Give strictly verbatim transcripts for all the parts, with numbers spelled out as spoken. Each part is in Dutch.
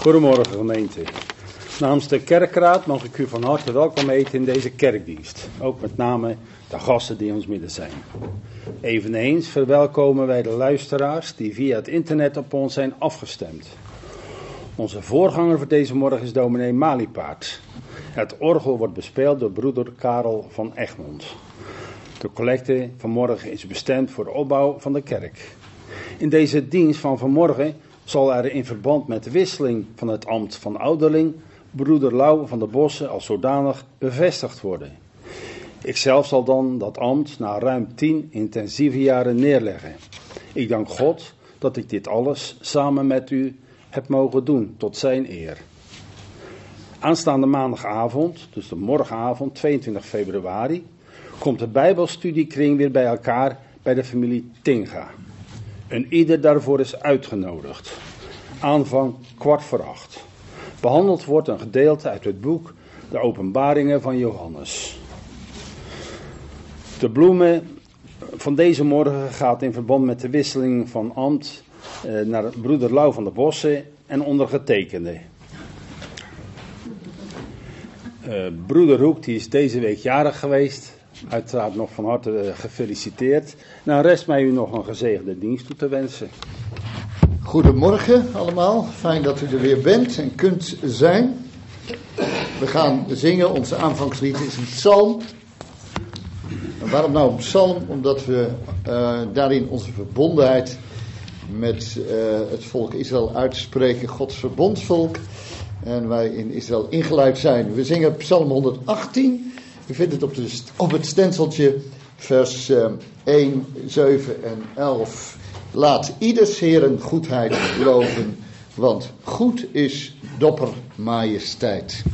Goedemorgen gemeente. Namens de kerkraad mag ik u van harte welkom heten in deze kerkdienst. Ook met name de gasten die in ons midden zijn. Eveneens verwelkomen wij de luisteraars die via het internet op ons zijn afgestemd. Onze voorganger voor deze morgen is dominee Maliepaard. Het orgel wordt bespeeld door broeder Karel van Egmond. De collecte vanmorgen is bestemd voor de opbouw van de kerk. In deze dienst van vanmorgen zal er in verband met de wisseling van het ambt van ouderling broeder Lau van der Bossen als zodanig bevestigd worden. Ikzelf zal dan dat ambt na ruim tien intensieve jaren neerleggen. Ik dank God dat ik dit alles samen met u heb mogen doen tot zijn eer. Aanstaande maandagavond, dus de morgenavond tweeëntwintig februari, komt de Bijbelstudiekring weer bij elkaar bij de familie Tinga. En ieder daarvoor is uitgenodigd. Aanvang kwart voor acht. Behandeld wordt een gedeelte uit het boek De Openbaringen van Johannes. De bloemen van deze morgen gaat in verband met de wisseling van ambt eh, naar broeder Lau van der Bossen en ondergetekende. Uh, broeder Hoek die is deze week jarig geweest. Uiteraard nog van harte uh, gefeliciteerd. Nou rest mij u nog een gezegende dienst toe te wensen. Goedemorgen allemaal, fijn dat u er weer bent en kunt zijn. We gaan zingen, onze aanvangslied is een psalm. En waarom nou een psalm? Omdat we uh, daarin onze verbondenheid met uh, het volk Israël uitspreken, Gods verbondsvolk. En wij in Israël ingeleid zijn. We zingen psalm honderdachttien. U vindt het op, de, op het stenseltje vers uh, één, zeven en elf. Laat ieders Heeren goedheid loven, want goed is dopper majesteit.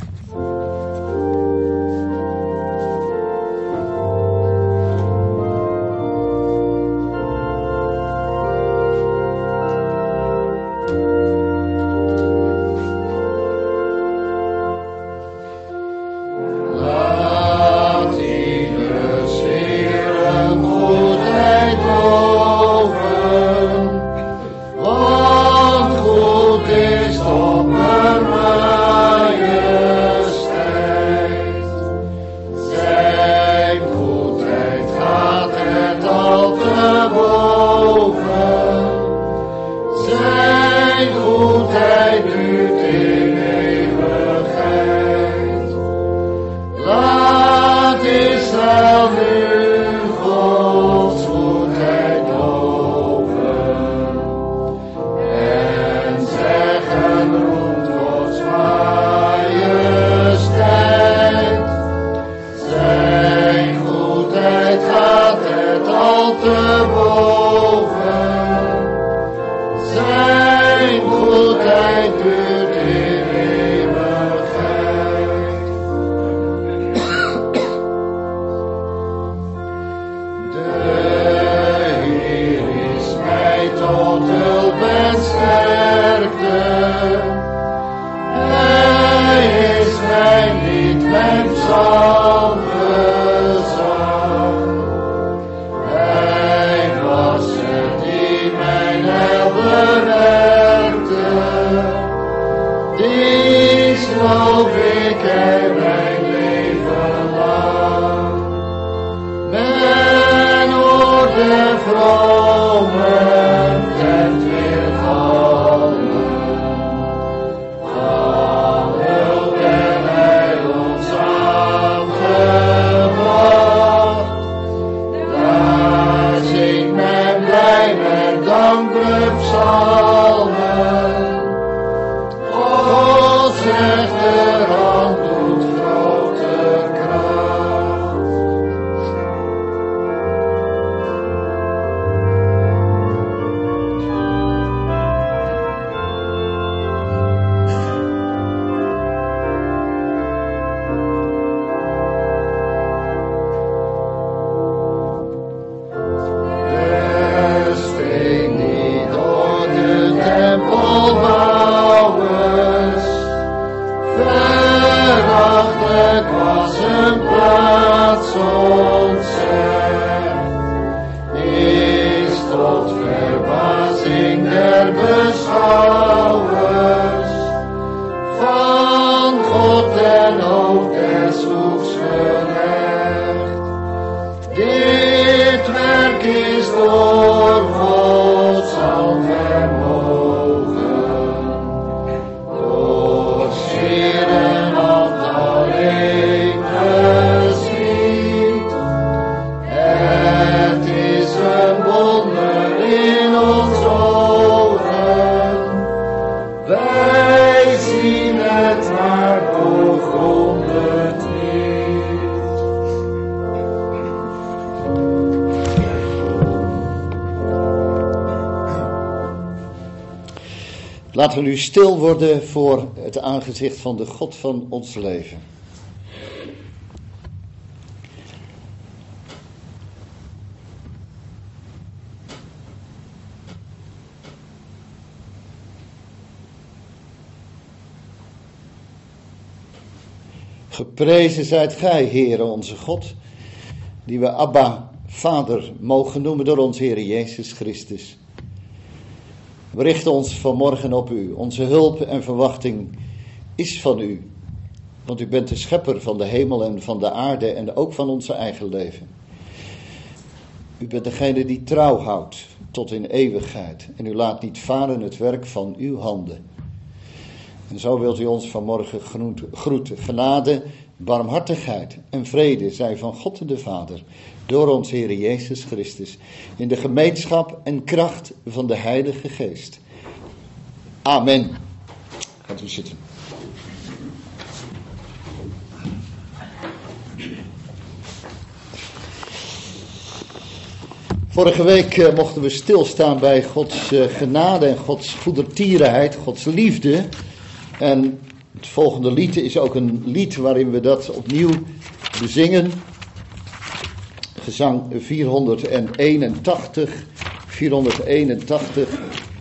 Grote kracht. en ook des voets gerecht. Dit werk is door Gods hand vermogen, door Heeren hand alleen geschied. Het is een wonder in ons ogen, wij zien het maar doorgronden niet. Laten we nu stil worden voor het aangezicht van de God van ons leven. Geprezen zijt gij, Heere onze God, die we Abba, Vader, mogen noemen door onze Heer Jezus Christus. We richten ons vanmorgen op u. Onze hulp en verwachting is van u. Want u bent de schepper van de hemel en van de aarde en ook van onze eigen leven. U bent degene die trouw houdt tot in eeuwigheid. En u laat niet varen het werk van uw handen. En zo wilt u ons vanmorgen groeten. Genade, barmhartigheid en vrede zij van God de Vader, door ons Heer Jezus Christus, in de gemeenschap en kracht van de Heilige Geest. Amen. Gaat u zitten. Vorige week uh, mochten we stilstaan bij Gods uh, genade en Gods goedertierenheid, Gods liefde. En het volgende lied is ook een lied waarin we dat opnieuw bezingen. Gezang vierhonderdeenentachtig. vierhonderdeenentachtig.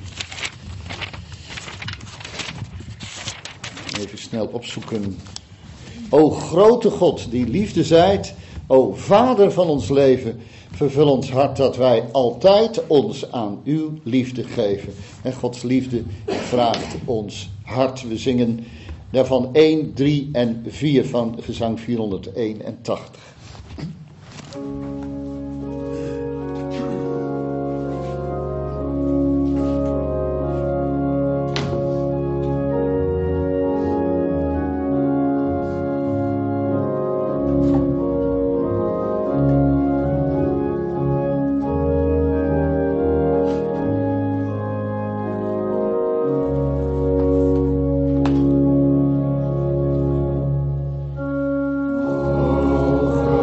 Even snel opzoeken. O grote God, die liefde zijt, o Vader van ons leven, vervul ons hart dat wij altijd ons aan uw liefde geven. En Gods liefde vraagt ons hart. We zingen daarvan één, drie en vier van gezang vierhonderdeenentachtig. Oh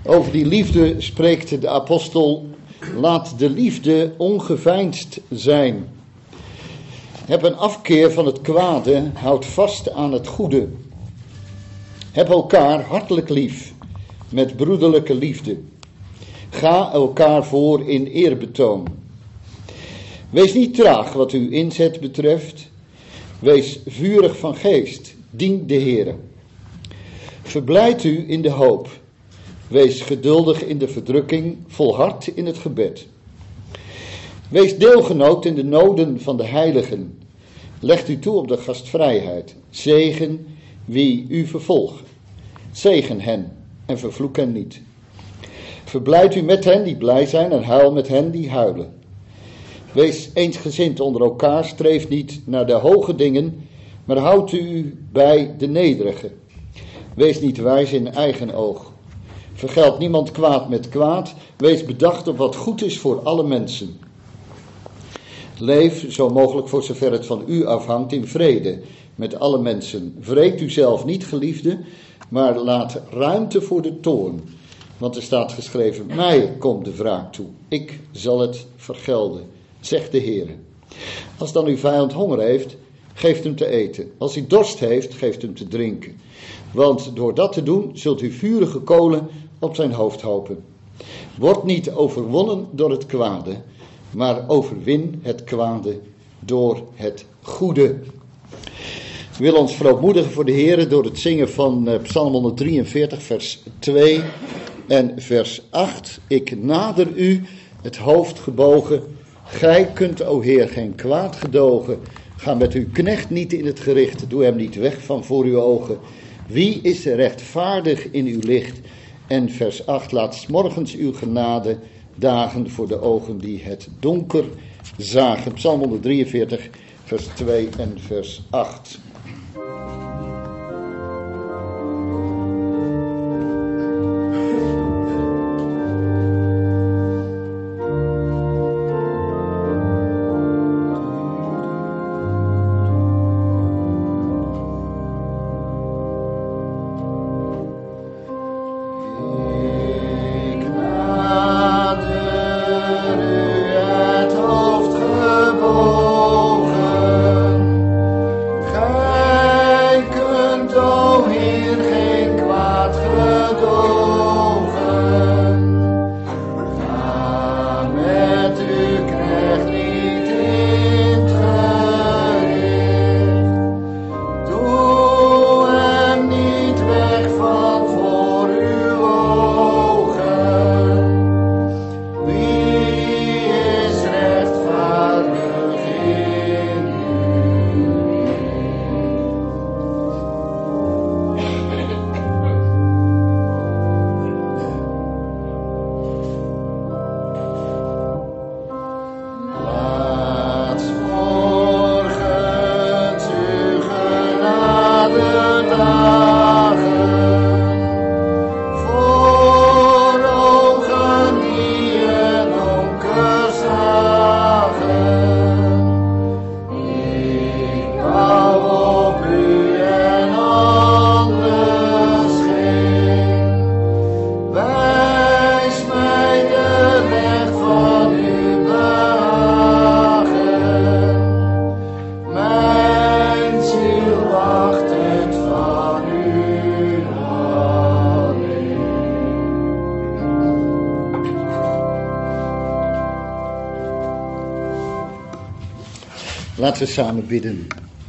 Over die liefde spreekt de apostel: laat de liefde ongeveinsd zijn. Heb een afkeer van het kwade, houd vast aan het goede. Heb elkaar hartelijk lief, met broederlijke liefde. Ga elkaar voor in eerbetoon. Wees niet traag wat uw inzet betreft. Wees vurig van geest, dien de Heere. Verblijd u in de hoop. Wees geduldig in de verdrukking, volhard in het gebed. Wees deelgenoot in de noden van de heiligen. Legt u toe op de gastvrijheid. Zegen wie u vervolgen. Zegen hen en vervloek hen niet. Verblijd u met hen die blij zijn en huil met hen die huilen. Wees eensgezind onder elkaar, streef niet naar de hoge dingen, maar houd u bij de nederige. Wees niet wijs in eigen oog. Vergeld niemand kwaad met kwaad, wees bedacht op wat goed is voor alle mensen. Leef zo mogelijk voor zover het van u afhangt in vrede met alle mensen. Wreekt u zelf niet, geliefde, maar laat ruimte voor de toorn. Want er staat geschreven: mij komt de wraak toe, ik zal het vergelden, zegt de Heer. Als dan uw vijand honger heeft, geeft hem te eten. Als hij dorst heeft, geeft hem te drinken. Want door dat te doen, zult u vurige kolen op zijn hoofd hopen. Word niet overwonnen door het kwade, maar overwin het kwade door het goede. We willen ons verootmoedigen voor de Heer door het zingen van uh, Psalm honderddrieënveertig, vers twee en vers acht. Ik nader u, het hoofd gebogen. Gij kunt, o Heer, geen kwaad gedogen. Ga met uw knecht niet in het gericht. Doe hem niet weg van voor uw ogen. Wie is rechtvaardig in uw licht? En vers acht, laat 's morgens uw genade dagen voor de ogen die het donker zagen. Psalm honderddrieënveertig, vers twee en vers acht. Laten we samen bidden.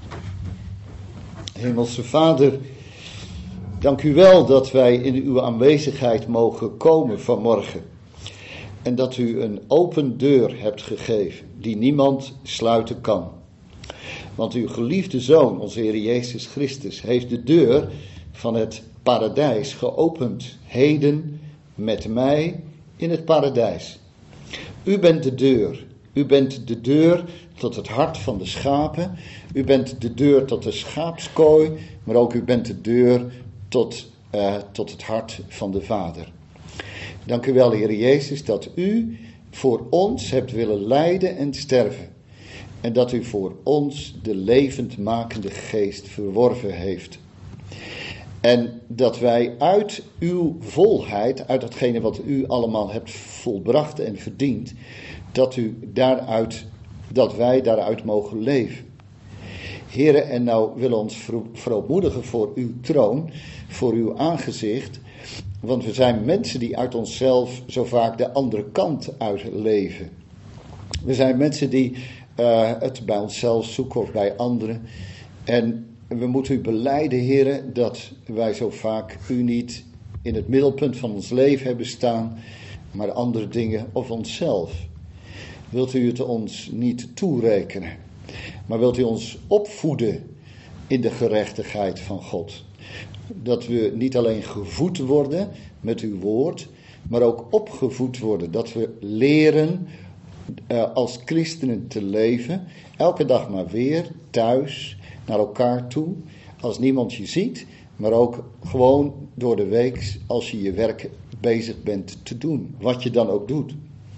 Hemelse Vader, dank u wel dat wij in uw aanwezigheid mogen komen vanmorgen. En dat u een open deur hebt gegeven die niemand sluiten kan. Want uw geliefde Zoon, onze Heer Jezus Christus, heeft de deur van het paradijs geopend. Heden met mij in het paradijs. U bent de deur. U bent de deur tot het hart van de schapen. U bent de deur tot de schaapskooi. Maar ook u bent de deur tot, uh, tot het hart van de Vader. Dank u wel, Heer Jezus, dat u voor ons hebt willen lijden en sterven. En dat u voor ons de levendmakende geest verworven heeft. En dat wij uit uw volheid, uit datgene wat u allemaal hebt volbracht en verdiend, dat u daaruit, dat wij daaruit mogen leven. Here, en nou willen we ons verootmoedigen voor uw troon, voor uw aangezicht, want we zijn mensen die uit onszelf zo vaak de andere kant uitleven. We zijn mensen die uh, het bij onszelf zoeken of bij anderen. En we moeten u belijden, Heere, dat wij zo vaak u niet in het middelpunt van ons leven hebben staan, maar andere dingen of onszelf. Wilt u het ons niet toerekenen, maar wilt u ons opvoeden in de gerechtigheid van God. Dat we niet alleen gevoed worden met uw woord, maar ook opgevoed worden. Dat we leren uh, als christenen te leven, elke dag maar weer, thuis, naar elkaar toe, als niemand je ziet, maar ook gewoon door de week als je je werk bezig bent te doen, wat je dan ook doet.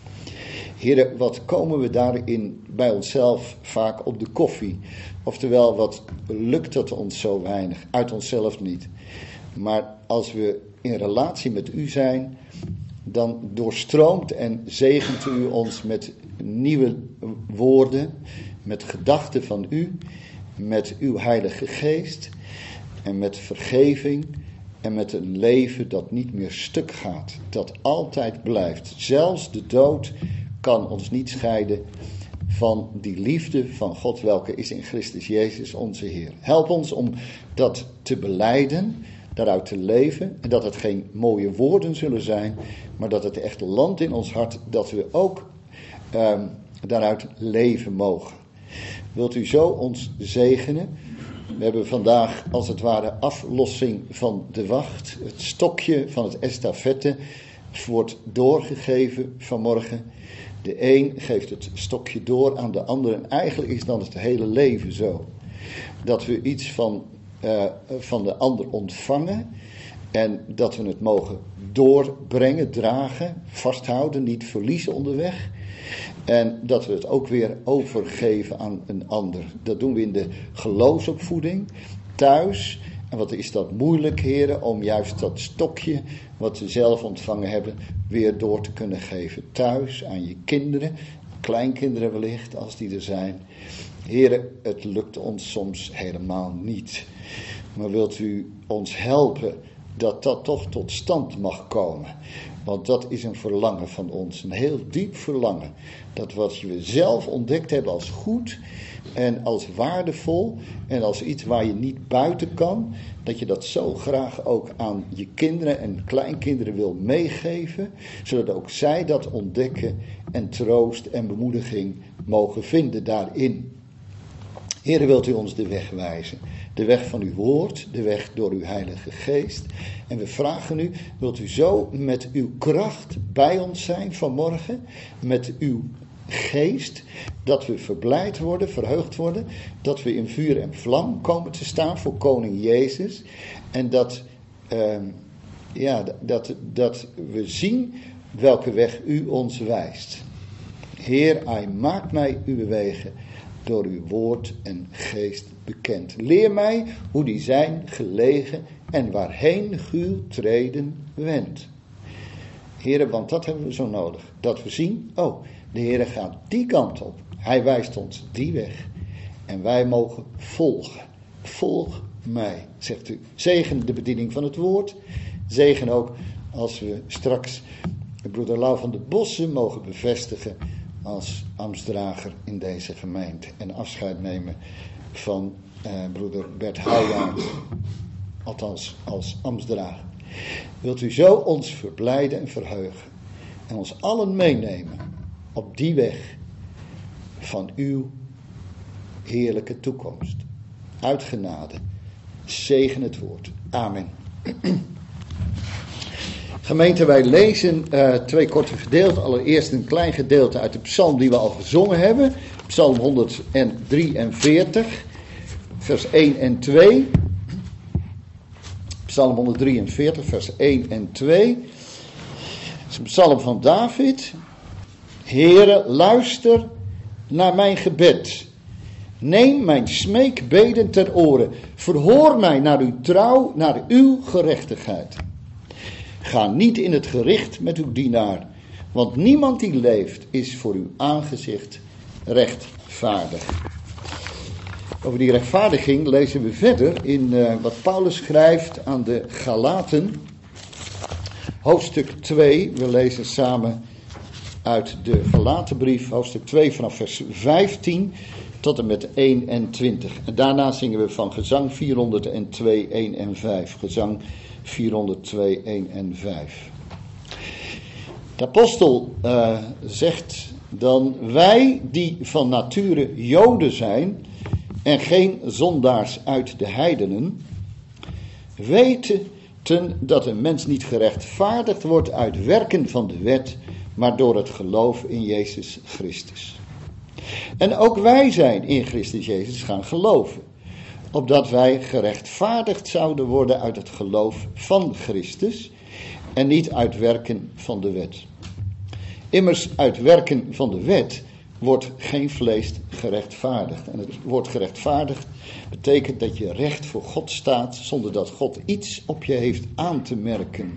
Heren, wat komen we daarin bij onszelf vaak op de koffie? Oftewel, wat lukt het ons zo weinig? Uit onszelf niet. Maar als we in relatie met u zijn, dan doorstroomt en zegent u ons met nieuwe woorden, met gedachten van u, met uw Heilige Geest en met vergeving en met een leven dat niet meer stuk gaat, dat altijd blijft. Zelfs de dood kan ons niet scheiden van die liefde van God, welke is in Christus Jezus onze Heer. Help ons om dat te belijden, daaruit te leven, en dat het geen mooie woorden zullen zijn, maar dat het echt landt in ons hart, dat we ook um, daaruit leven mogen. Wilt u zo ons zegenen? We hebben vandaag als het ware aflossing van de wacht. Het stokje van het estafette wordt doorgegeven vanmorgen. De een geeft het stokje door aan de ander. En eigenlijk is dan het hele leven zo. Dat we iets van, uh, van de ander ontvangen. En dat we het mogen doorbrengen, dragen, vasthouden, niet verliezen onderweg. En dat we het ook weer overgeven aan een ander. Dat doen we in de geloofsopvoeding, thuis. En wat is dat moeilijk, heren, om juist dat stokje wat we zelf ontvangen hebben weer door te kunnen geven. Thuis, aan je kinderen, kleinkinderen wellicht, als die er zijn. Heren, het lukt ons soms helemaal niet. Maar wilt u ons helpen dat dat toch tot stand mag komen. Want dat is een verlangen van ons, een heel diep verlangen. Dat wat we zelf ontdekt hebben als goed en als waardevol en als iets waar je niet buiten kan, dat je dat zo graag ook aan je kinderen en kleinkinderen wil meegeven, zodat ook zij dat ontdekken en troost en bemoediging mogen vinden daarin. Heere, wilt u ons de weg wijzen? De weg van uw woord, de weg door uw Heilige Geest. En we vragen u, wilt u zo met uw kracht bij ons zijn vanmorgen, met uw geest, dat we verblijd worden, verheugd worden, dat we in vuur en vlam komen te staan voor koning Jezus. En dat, uh, ja, dat, dat we zien welke weg u ons wijst. Heer, hij maakt mij uw wegen door uw woord en geest bekend. Leer mij hoe die zijn gelegen en waarheen uw treden wendt. Heren, want dat hebben we zo nodig. Dat we zien, oh, de Heer gaat die kant op. Hij wijst ons die weg. En wij mogen volgen. Volg mij, zegt u. Zegen de bediening van het woord. Zegen ook als we straks de broeder Lau van de Bossen mogen bevestigen als ambtsdrager in deze gemeente. En afscheid nemen van eh, broeder Bert Houjaan. Althans als ambtsdrager. Wilt u zo ons verblijden en verheugen. En ons allen meenemen op die weg van uw heerlijke toekomst. Uit genade. Zegen het woord. Amen. Gemeente, wij lezen uh, twee korte gedeelten. Allereerst een klein gedeelte uit de psalm die we al gezongen hebben. Psalm honderddrieënveertig, vers één en twee. Psalm honderddrieënveertig, vers één en twee. Het is een psalm van David. Heere, luister naar mijn gebed Neem mijn smeekbeden ter oren. Verhoor mij naar uw trouw, naar uw gerechtigheid. Ga niet in het gericht met uw dienaar, want niemand die leeft is voor uw aangezicht rechtvaardig. Over die rechtvaardiging lezen we verder in uh, wat Paulus schrijft aan de Galaten, hoofdstuk twee. We lezen samen uit de Galatenbrief, hoofdstuk twee vanaf vers vijftien tot en met eenentwintig. En daarna zingen we van gezang vierhonderdtwee, één en vijf. Gezang vierhonderdtwee, één en vijf. De apostel uh, zegt dan: wij die van nature Joden zijn en geen zondaars uit de heidenen, weten ten dat een mens niet gerechtvaardigd wordt uit werken van de wet, maar door het geloof in Jezus Christus. En ook wij zijn in Christus Jezus gaan geloven, opdat wij gerechtvaardigd zouden worden uit het geloof van Christus en niet uit werken van de wet. Immers uit werken van de wet wordt geen vlees gerechtvaardigd. En het woord gerechtvaardigd betekent dat je recht voor God staat zonder dat God iets op je heeft aan te merken.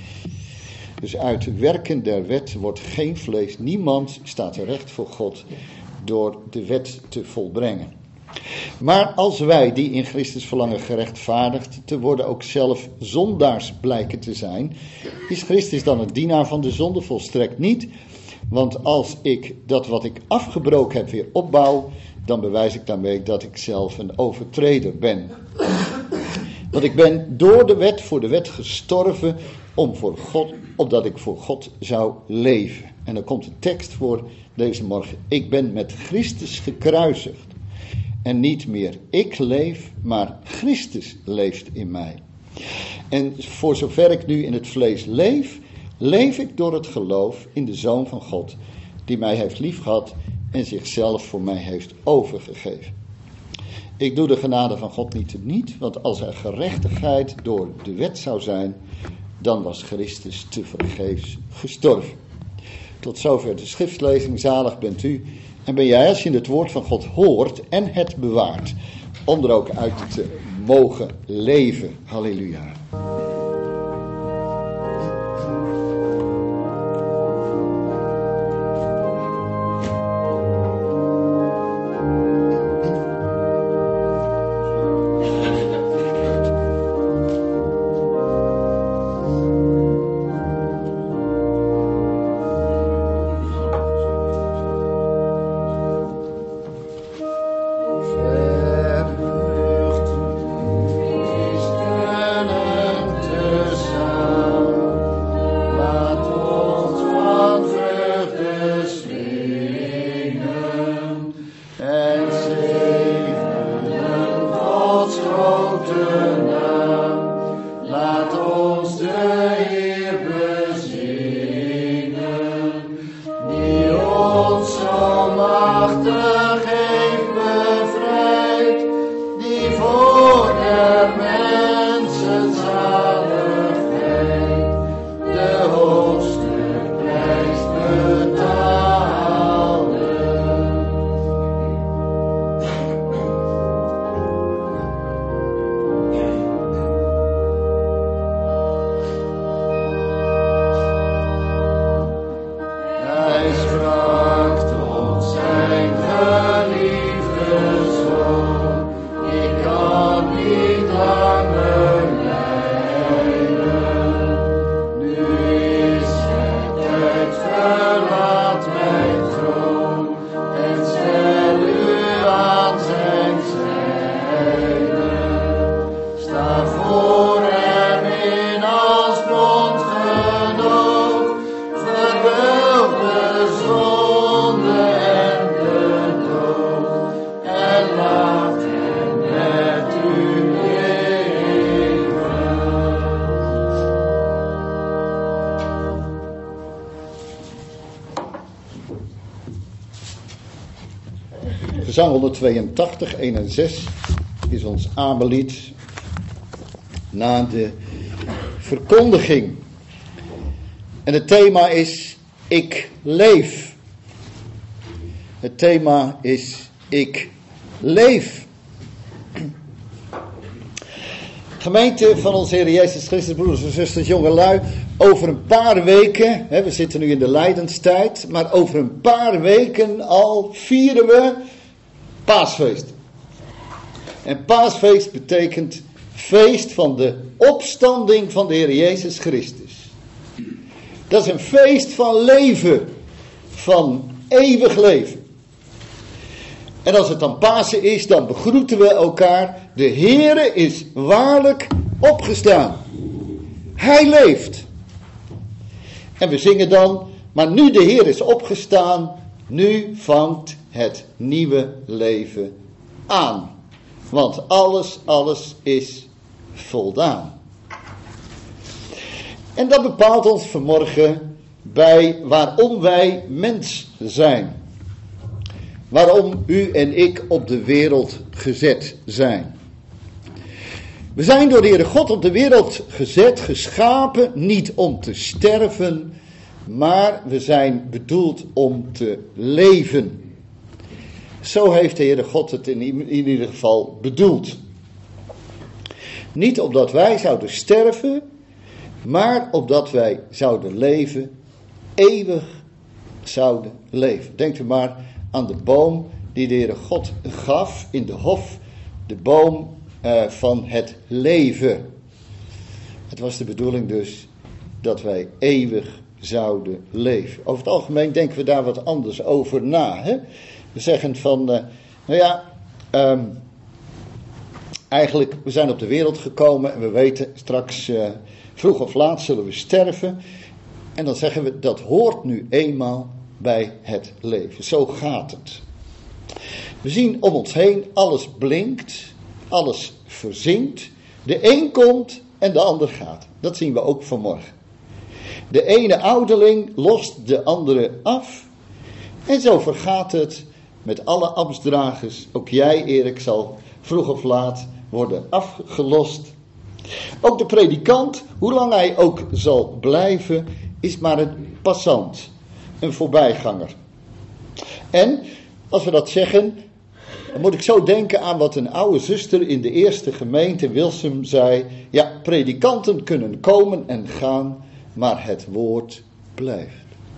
Dus uit werken der wet wordt geen vlees. Niemand staat recht voor God door de wet te volbrengen. Maar als wij die in Christus verlangen gerechtvaardigd te worden ook zelf zondaars blijken te zijn, is Christus dan een dienaar van de zonde? Volstrekt niet. Want als ik dat wat ik afgebroken heb weer opbouw, dan bewijs ik daarmee dat ik zelf een overtreder ben. Want ik ben door de wet voor de wet gestorven om voor God, opdat ik voor God zou leven. En dan komt de tekst voor deze morgen. Ik ben met Christus gekruisigd. En niet meer ik leef, maar Christus leeft in mij. En voor zover ik nu in het vlees leef, leef ik door het geloof in de Zoon van God, die mij heeft liefgehad en zichzelf voor mij heeft overgegeven. Ik doe de genade van God niet teniet, want als er gerechtigheid door de wet zou zijn, dan was Christus tevergeefs gestorven. Tot zover de schriftlezing. Zalig bent u en ben jij als je het woord van God hoort en het bewaart, om er ook uit te mogen leven. Halleluja. Gezang honderdtweeëntachtig, één en zes is ons Abellied na de verkondiging. En het thema is ik leef. Het thema is ik leef. Gemeente van onze Heer Jezus Christus, broeders en zusters, jongelui, over een paar weken, hè, we zitten nu in de lijdenstijd, maar over een paar weken al vieren we Paasfeest. En Paasfeest betekent feest van de opstanding van de Heer Jezus Christus. Dat is een feest van leven, van eeuwig leven. En als het dan Pasen is, dan begroeten we elkaar. De Heere is waarlijk opgestaan. Hij leeft. En we zingen dan, maar nu de Heer is opgestaan, nu vangt het nieuwe leven aan. Want alles, alles is voldaan. En dat bepaalt ons vanmorgen bij waarom wij mens zijn. Waarom u en ik op de wereld gezet zijn. We zijn door de Heere God op de wereld gezet, geschapen, niet om te sterven, maar we zijn bedoeld om te leven. Zo heeft de Heere God het in, in ieder geval bedoeld. Niet opdat wij zouden sterven, maar opdat wij zouden leven, eeuwig zouden leven. Denkt u maar aan de boom die de Heere God gaf in de hof, de boom uh, van het leven. Het was de bedoeling dus dat wij eeuwig zouden leven. Over het algemeen denken we daar wat anders over na. Hè? We zeggen van, uh, nou ja, um, eigenlijk we zijn op de wereld gekomen en we weten straks, uh, vroeg of laat zullen we sterven. En dan zeggen we, dat hoort nu eenmaal bij het leven. Zo gaat het. We zien om ons heen, alles blinkt, alles verzinkt. De een komt en de ander gaat. Dat zien we ook vanmorgen. De ene ouderling lost de andere af. En zo vergaat het met alle ambtsdragers. Ook jij, Erik, zal vroeg of laat worden afgelost. Ook de predikant, hoe lang hij ook zal blijven, is maar een passant. Een voorbijganger. En, als we dat zeggen, dan moet ik zo denken aan wat een oude zuster in de eerste gemeente Wilsum zei. Ja, predikanten kunnen komen en gaan, maar het woord blijft.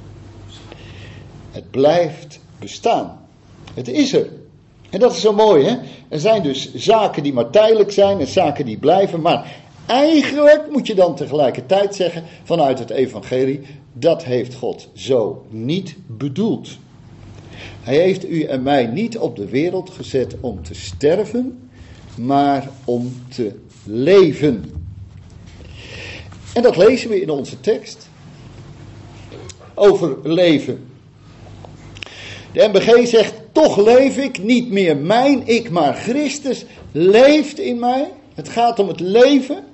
Het blijft bestaan. Het is er. En dat is zo mooi, hè? Er zijn dus zaken die maar tijdelijk zijn en zaken die blijven, maar eigenlijk moet je dan tegelijkertijd zeggen, vanuit het evangelie, dat heeft God zo niet bedoeld. Hij heeft u en mij niet op de wereld gezet om te sterven, maar om te leven. En dat lezen we in onze tekst. Over leven. De M B G zegt, toch leef ik, niet meer mijn, ik maar Christus leeft in mij. Het gaat om het leven.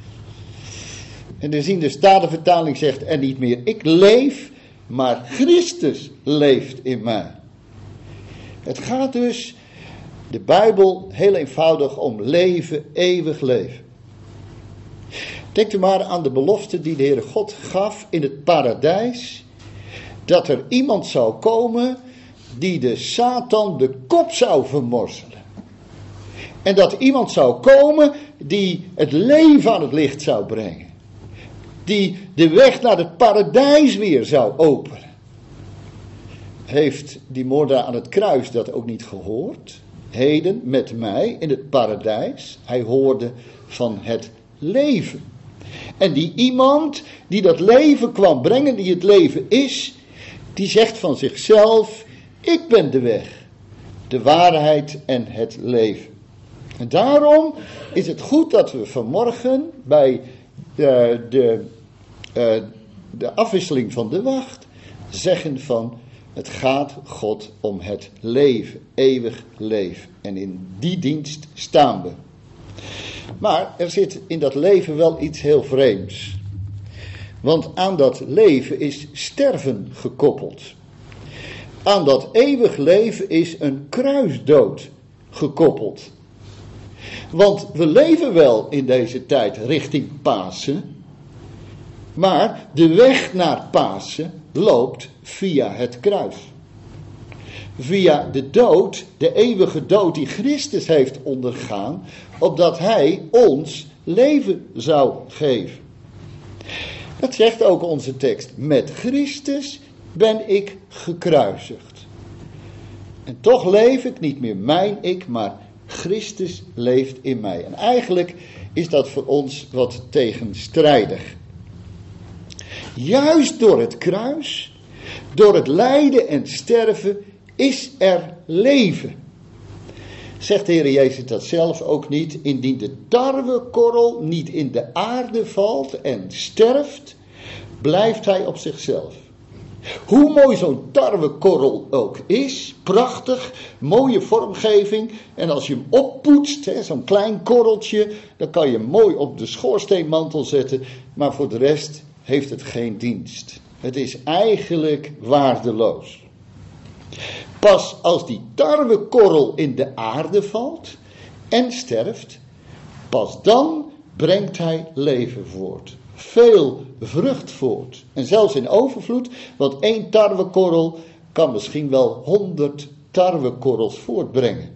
En dan zien de Statenvertaling zegt, en niet meer ik leef, maar Christus leeft in mij. Het gaat dus, de Bijbel, heel eenvoudig om leven, eeuwig leven. Denk u maar aan de belofte die de Heere God gaf in het paradijs, dat er iemand zou komen die de Satan de kop zou vermorzelen. En dat iemand zou komen die het leven aan het licht zou brengen. Die de weg naar het paradijs weer zou openen. Heeft die moordenaar aan het kruis dat ook niet gehoord? Heden met mij in het paradijs. Hij hoorde van het leven. En die iemand die dat leven kwam brengen, die het leven is, die zegt van zichzelf, ik ben de weg, de waarheid en het leven. En daarom is het goed dat we vanmorgen bij de, de, uh, de afwisseling van de wacht zeggen van, het gaat God om het leven, eeuwig leven. En in die dienst staan we. Maar er zit in dat leven wel iets heel vreemds. Want aan dat leven is sterven gekoppeld. Aan dat eeuwig leven is een kruisdood gekoppeld. Want we leven wel in deze tijd richting Pasen. Maar de weg naar Pasen loopt via het kruis. via de dood, de eeuwige dood die Christus heeft ondergaan, opdat hij ons leven zou geven. Dat zegt ook onze tekst. Met Christus ben ik gekruisigd. En toch leef ik, niet meer mijn ik, maar Christus leeft in mij. En eigenlijk is dat voor ons wat tegenstrijdig. Juist door het kruis, door het lijden en sterven, is er leven. Zegt de Heer Jezus dat zelf ook niet? Indien de tarwekorrel niet in de aarde valt en sterft, blijft hij op zichzelf. Hoe mooi zo'n tarwekorrel ook is, prachtig, mooie vormgeving. En als je hem oppoetst, hè, zo'n klein korreltje, dan kan je hem mooi op de schoorsteenmantel zetten. Maar voor de rest heeft het geen dienst. Het is eigenlijk waardeloos. Pas als die tarwekorrel in de aarde valt en sterft, pas dan brengt hij leven voort. Veel vrucht voort. En zelfs in overvloed, want één tarwekorrel kan misschien wel honderd tarwekorrels voortbrengen.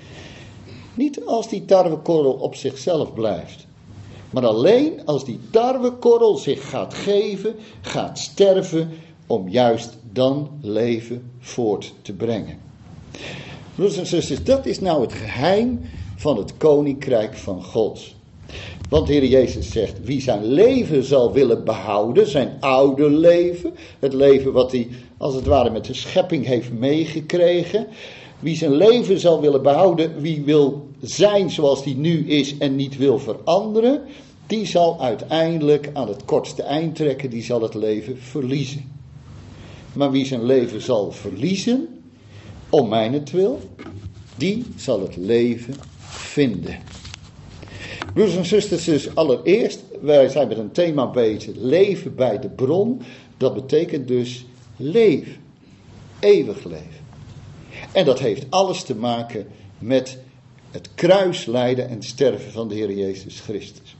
Niet als die tarwekorrel op zichzelf blijft, maar alleen als die tarwekorrel zich gaat geven, gaat sterven, om juist dan leven voort te brengen. Broeders en zusters, dat is nou het geheim van het koninkrijk van God. Want de Heer Jezus zegt, wie zijn leven zal willen behouden, zijn oude leven, het leven wat hij als het ware met de schepping heeft meegekregen. Wie zijn leven zal willen behouden, wie wil zijn zoals hij nu is en niet wil veranderen, die zal uiteindelijk aan het kortste eind trekken, die zal het leven verliezen. Maar wie zijn leven zal verliezen, om mijnentwil, die zal het leven vinden. Broeders en zusters, dus allereerst, wij zijn met een thema bezig, leven bij de bron. Dat betekent dus leven, eeuwig leven. En dat heeft alles te maken met het kruis, lijden en sterven van de Heer Jezus Christus.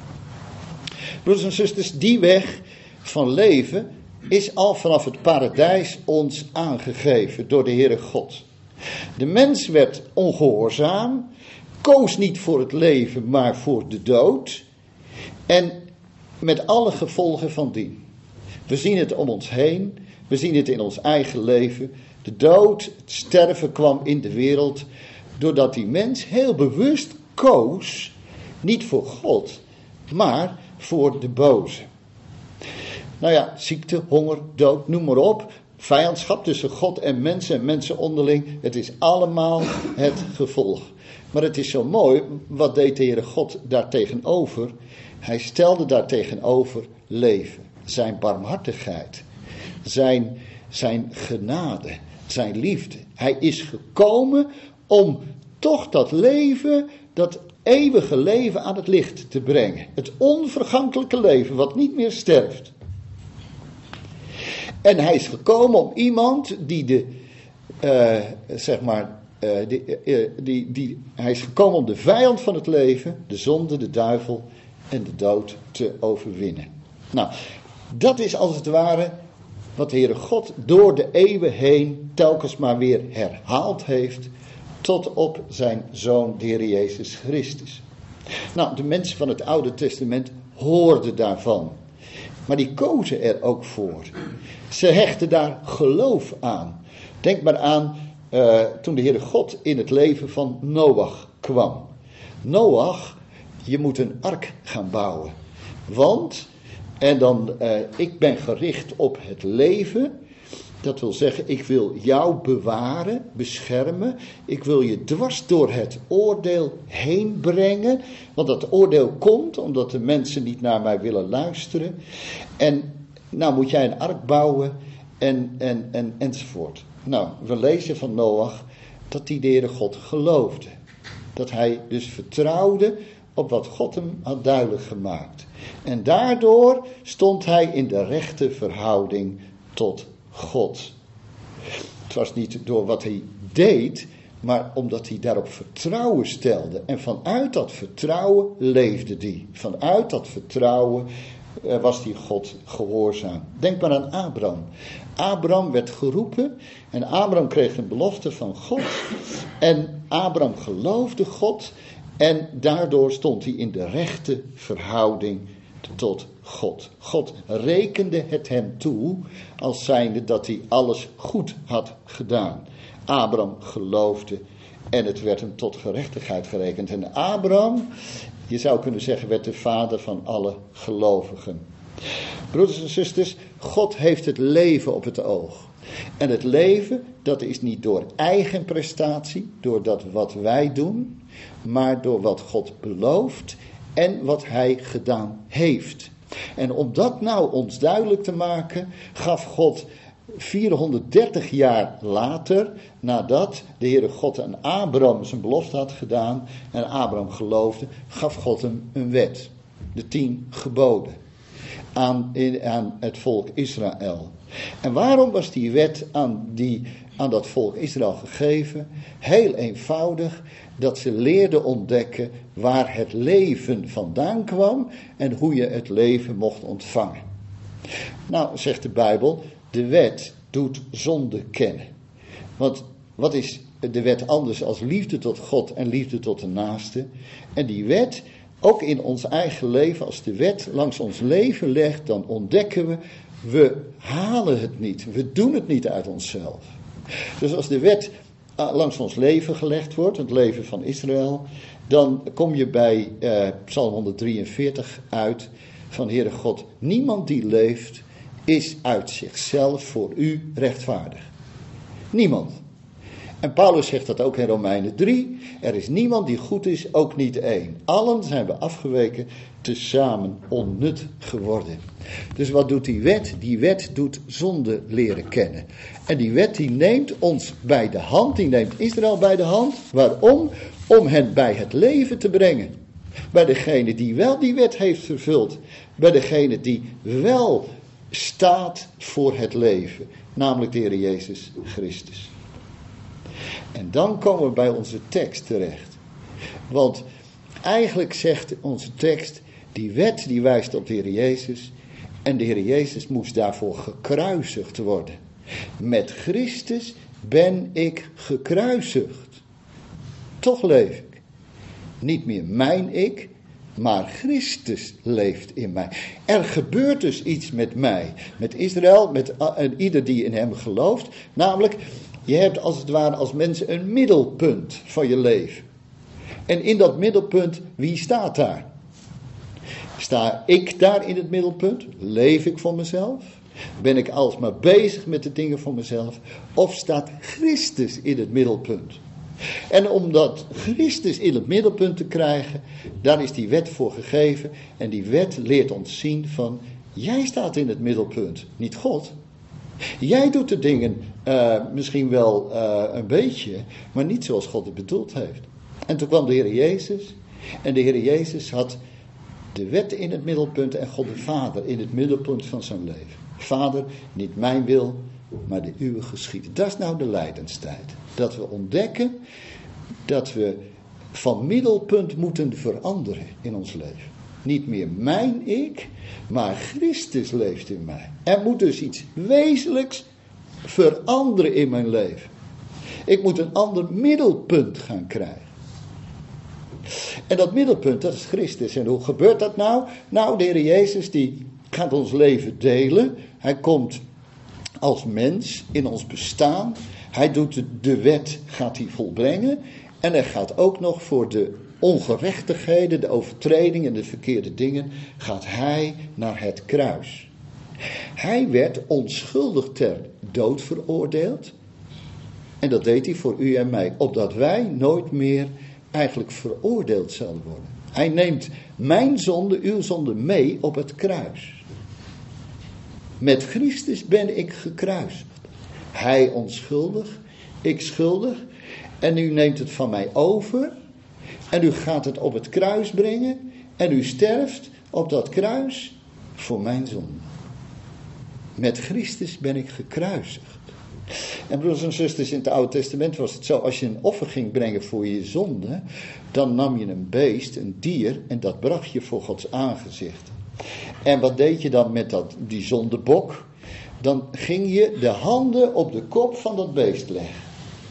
Broeders en zusters, die weg van leven is al vanaf het paradijs ons aangegeven door de Heere God. De mens werd ongehoorzaam, koos niet voor het leven, maar voor de dood. En met alle gevolgen van dien. We zien het om ons heen, we zien het in ons eigen leven. De dood, het sterven kwam in de wereld, doordat die mens heel bewust koos, niet voor God, maar voor de boze. Nou ja, ziekte, honger, dood, noem maar op. Vijandschap tussen God en mensen en mensen onderling. Het is allemaal het gevolg. Maar het is zo mooi, wat deed de Heere God daartegenover? Hij stelde daartegenover leven. Zijn barmhartigheid. Zijn, zijn genade. Zijn liefde. Hij is gekomen om toch dat leven, dat eeuwige leven aan het licht te brengen. Het onvergankelijke leven wat niet meer sterft. En hij is gekomen om iemand die de, uh, zeg maar, uh, die, uh, die, die, hij is gekomen om de vijand van het leven, de zonde, de duivel en de dood te overwinnen. Nou, dat is als het ware wat de Heere God door de eeuwen heen telkens maar weer herhaald heeft, tot op zijn Zoon, de Heer Jezus Christus. Nou, de mensen van het Oude Testament hoorden daarvan. Maar die kozen er ook voor. Ze hechten daar geloof aan. Denk maar aan uh, toen de Heere God in het leven van Noach kwam. Noach, je moet een ark gaan bouwen. Want, en dan, uh, ik ben gericht op het leven. Dat wil zeggen, ik wil jou bewaren, beschermen. Ik wil je dwars door het oordeel heen brengen. Want dat oordeel komt omdat de mensen niet naar mij willen luisteren. En nou moet jij een ark bouwen en, en, en, enzovoort. Nou, we lezen van Noach dat die de Heere God geloofde. Dat hij dus vertrouwde op wat God hem had duidelijk gemaakt. En daardoor stond hij in de rechte verhouding tot God. Het was niet door wat hij deed, maar omdat hij daarop vertrouwen stelde. En vanuit dat vertrouwen leefde hij. Vanuit dat vertrouwen uh, was die God gehoorzaam. Denk maar aan Abraham. Abraham werd geroepen en Abraham kreeg een belofte van God. En Abraham geloofde God en daardoor stond hij in de rechte verhouding tot God. God rekende het hem toe als zijnde dat hij alles goed had gedaan. Abraham geloofde en het werd hem tot gerechtigheid gerekend. En Abraham, je zou kunnen zeggen, werd de vader van alle gelovigen. Broeders en zusters, God heeft het leven op het oog. En het leven, dat is niet door eigen prestatie, door dat wat wij doen, maar door wat God belooft en wat hij gedaan heeft. En om dat nou ons duidelijk te maken, gaf God vierhonderddertig jaar later, nadat de Heere God aan Abraham zijn belofte had gedaan en Abraham geloofde, gaf God hem een wet. De tien geboden aan, in, aan het volk Israël. En waarom was die wet aan, die, aan dat volk Israël gegeven? Heel eenvoudig, dat ze leerden ontdekken waar het leven vandaan kwam en hoe je het leven mocht ontvangen. Nou, zegt de Bijbel, de wet doet zonde kennen. Want wat is de wet anders als liefde tot God en liefde tot de naaste? En die wet, ook in ons eigen leven, als de wet langs ons leven legt, dan ontdekken we, we halen het niet. We doen het niet uit onszelf. Dus als de wet langs ons leven gelegd wordt, het leven van Israël, dan kom je bij eh, Psalm honderddrieënveertig uit van Heere God, niemand die leeft is uit zichzelf voor u rechtvaardig. Niemand. En Paulus zegt dat ook in Romeinen drie. Er is niemand die goed is, ook niet één. Allen zijn we afgeweken, tezamen onnut geworden. Dus wat doet die wet? Die wet doet zonde leren kennen. En die wet die neemt ons bij de hand, die neemt Israël bij de hand. Waarom? Om hen bij het leven te brengen. Bij degene die wel die wet heeft vervuld. Bij degene die wel staat voor het leven. Namelijk de Heer Jezus Christus. En dan komen we bij onze tekst terecht. Want eigenlijk zegt onze tekst, die wet die wijst op de Heer Jezus. En de Heer Jezus moest daarvoor gekruisigd worden. Met Christus ben ik gekruisigd. Toch leef ik. Niet meer mijn ik, maar Christus leeft in mij. Er gebeurt dus iets met mij. Met Israël, met ieder die in hem gelooft. Namelijk, je hebt als het ware als mens een middelpunt van je leven. En in dat middelpunt, wie staat daar? Sta ik daar in het middelpunt? Leef ik voor mezelf? Ben ik alsmaar bezig met de dingen van mezelf? Of staat Christus in het middelpunt? En om dat Christus in het middelpunt te krijgen, daar is die wet voor gegeven. En die wet leert ons zien van, jij staat in het middelpunt, niet God. Jij doet de dingen uh, misschien wel uh, een beetje, maar niet zoals God het bedoeld heeft. En toen kwam de Heer Jezus. En de Heer Jezus had de wet in het middelpunt en God de Vader in het middelpunt van zijn leven. Vader, niet mijn wil, maar de uwe geschieden. Dat is nou de lijdenstijd. Dat we ontdekken dat we van middelpunt moeten veranderen in ons leven. Niet meer mijn ik, maar Christus leeft in mij. Er moet dus iets wezenlijks veranderen in mijn leven. Ik moet een ander middelpunt gaan krijgen. En dat middelpunt, dat is Christus. En hoe gebeurt dat nou? Nou, de Heer Jezus die gaat ons leven delen. Hij komt als mens in ons bestaan. Hij doet de, de wet, gaat hij volbrengen. En hij gaat ook nog voor de ongerechtigheden, de overtredingen en de verkeerde dingen, gaat hij naar het kruis. Hij werd onschuldig ter dood veroordeeld. En dat deed hij voor u en mij, opdat wij nooit meer eigenlijk veroordeeld zouden worden. Hij neemt mijn zonde, uw zonde mee op het kruis. Met Christus ben ik gekruisigd. Hij onschuldig, ik schuldig. En u neemt het van mij over. En u gaat het op het kruis brengen. En u sterft op dat kruis voor mijn zonde. Met Christus ben ik gekruisigd. En broeders en zusters, in het Oude Testament was het zo, als je een offer ging brengen voor je zonde, dan nam je een beest, een dier, en dat bracht je voor Gods aangezicht. En wat deed je dan met dat, die zondebok? Dan ging je de handen op de kop van dat beest leggen.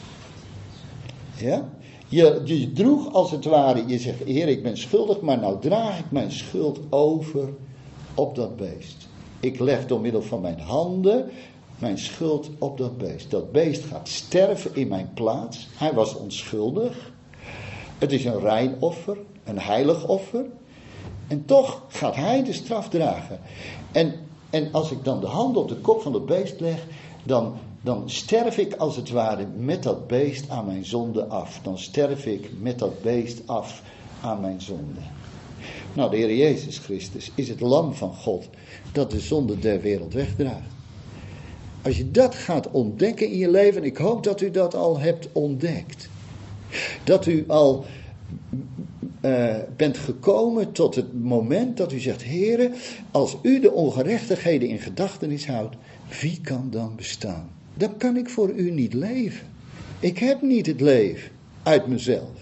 Ja? Je, je droeg als het ware, je zegt, Heer, ik ben schuldig, maar nou draag ik mijn schuld over op dat beest. Ik leg door middel van mijn handen mijn schuld op dat beest. Dat beest gaat sterven in mijn plaats. Hij was onschuldig. Het is een rein offer, een heilig offer. En toch gaat hij de straf dragen. En, en als ik dan de hand op de kop van dat beest leg, dan, dan sterf ik als het ware met dat beest aan mijn zonde af. Dan sterf ik met dat beest af aan mijn zonde. Nou, de Heer Jezus Christus is het lam van God dat de zonde der wereld wegdraagt. Als je dat gaat ontdekken in je leven, en ik hoop dat u dat al hebt ontdekt. Dat u al uh, bent gekomen tot het moment dat u zegt, Heere, als u de ongerechtigheden in gedachtenis houdt, wie kan dan bestaan? Dan kan ik voor u niet leven. Ik heb niet het leven uit mezelf.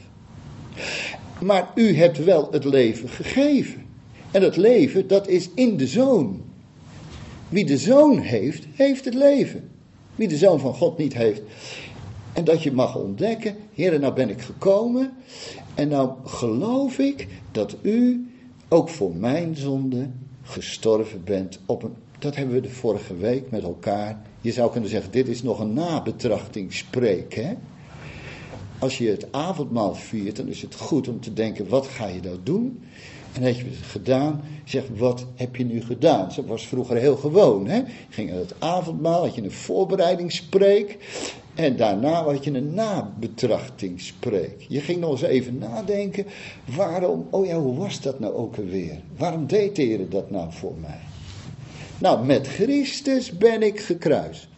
Maar u hebt wel het leven gegeven. En dat leven, dat is in de Zoon. Wie de Zoon heeft, heeft het leven. Wie de Zoon van God niet heeft. En dat je mag ontdekken, Heere, nou ben ik gekomen. En nou geloof ik dat u ook voor mijn zonde gestorven bent. Op een, dat hebben we de vorige week met elkaar. Je zou kunnen zeggen, dit is nog een nabetrachtingspreek, hè. Als je het avondmaal viert, dan is het goed om te denken, wat ga je nou doen? En heb je het gedaan, zeg, wat heb je nu gedaan? Dat was vroeger heel gewoon, hè. Je ging naar het avondmaal, had je een voorbereidingspreek. En daarna had je een nabetrachtingspreek. Je ging nog eens even nadenken, waarom, oh ja, hoe was dat nou ook alweer? Waarom deed de Heer dat nou voor mij? Nou, met Christus ben ik gekruist.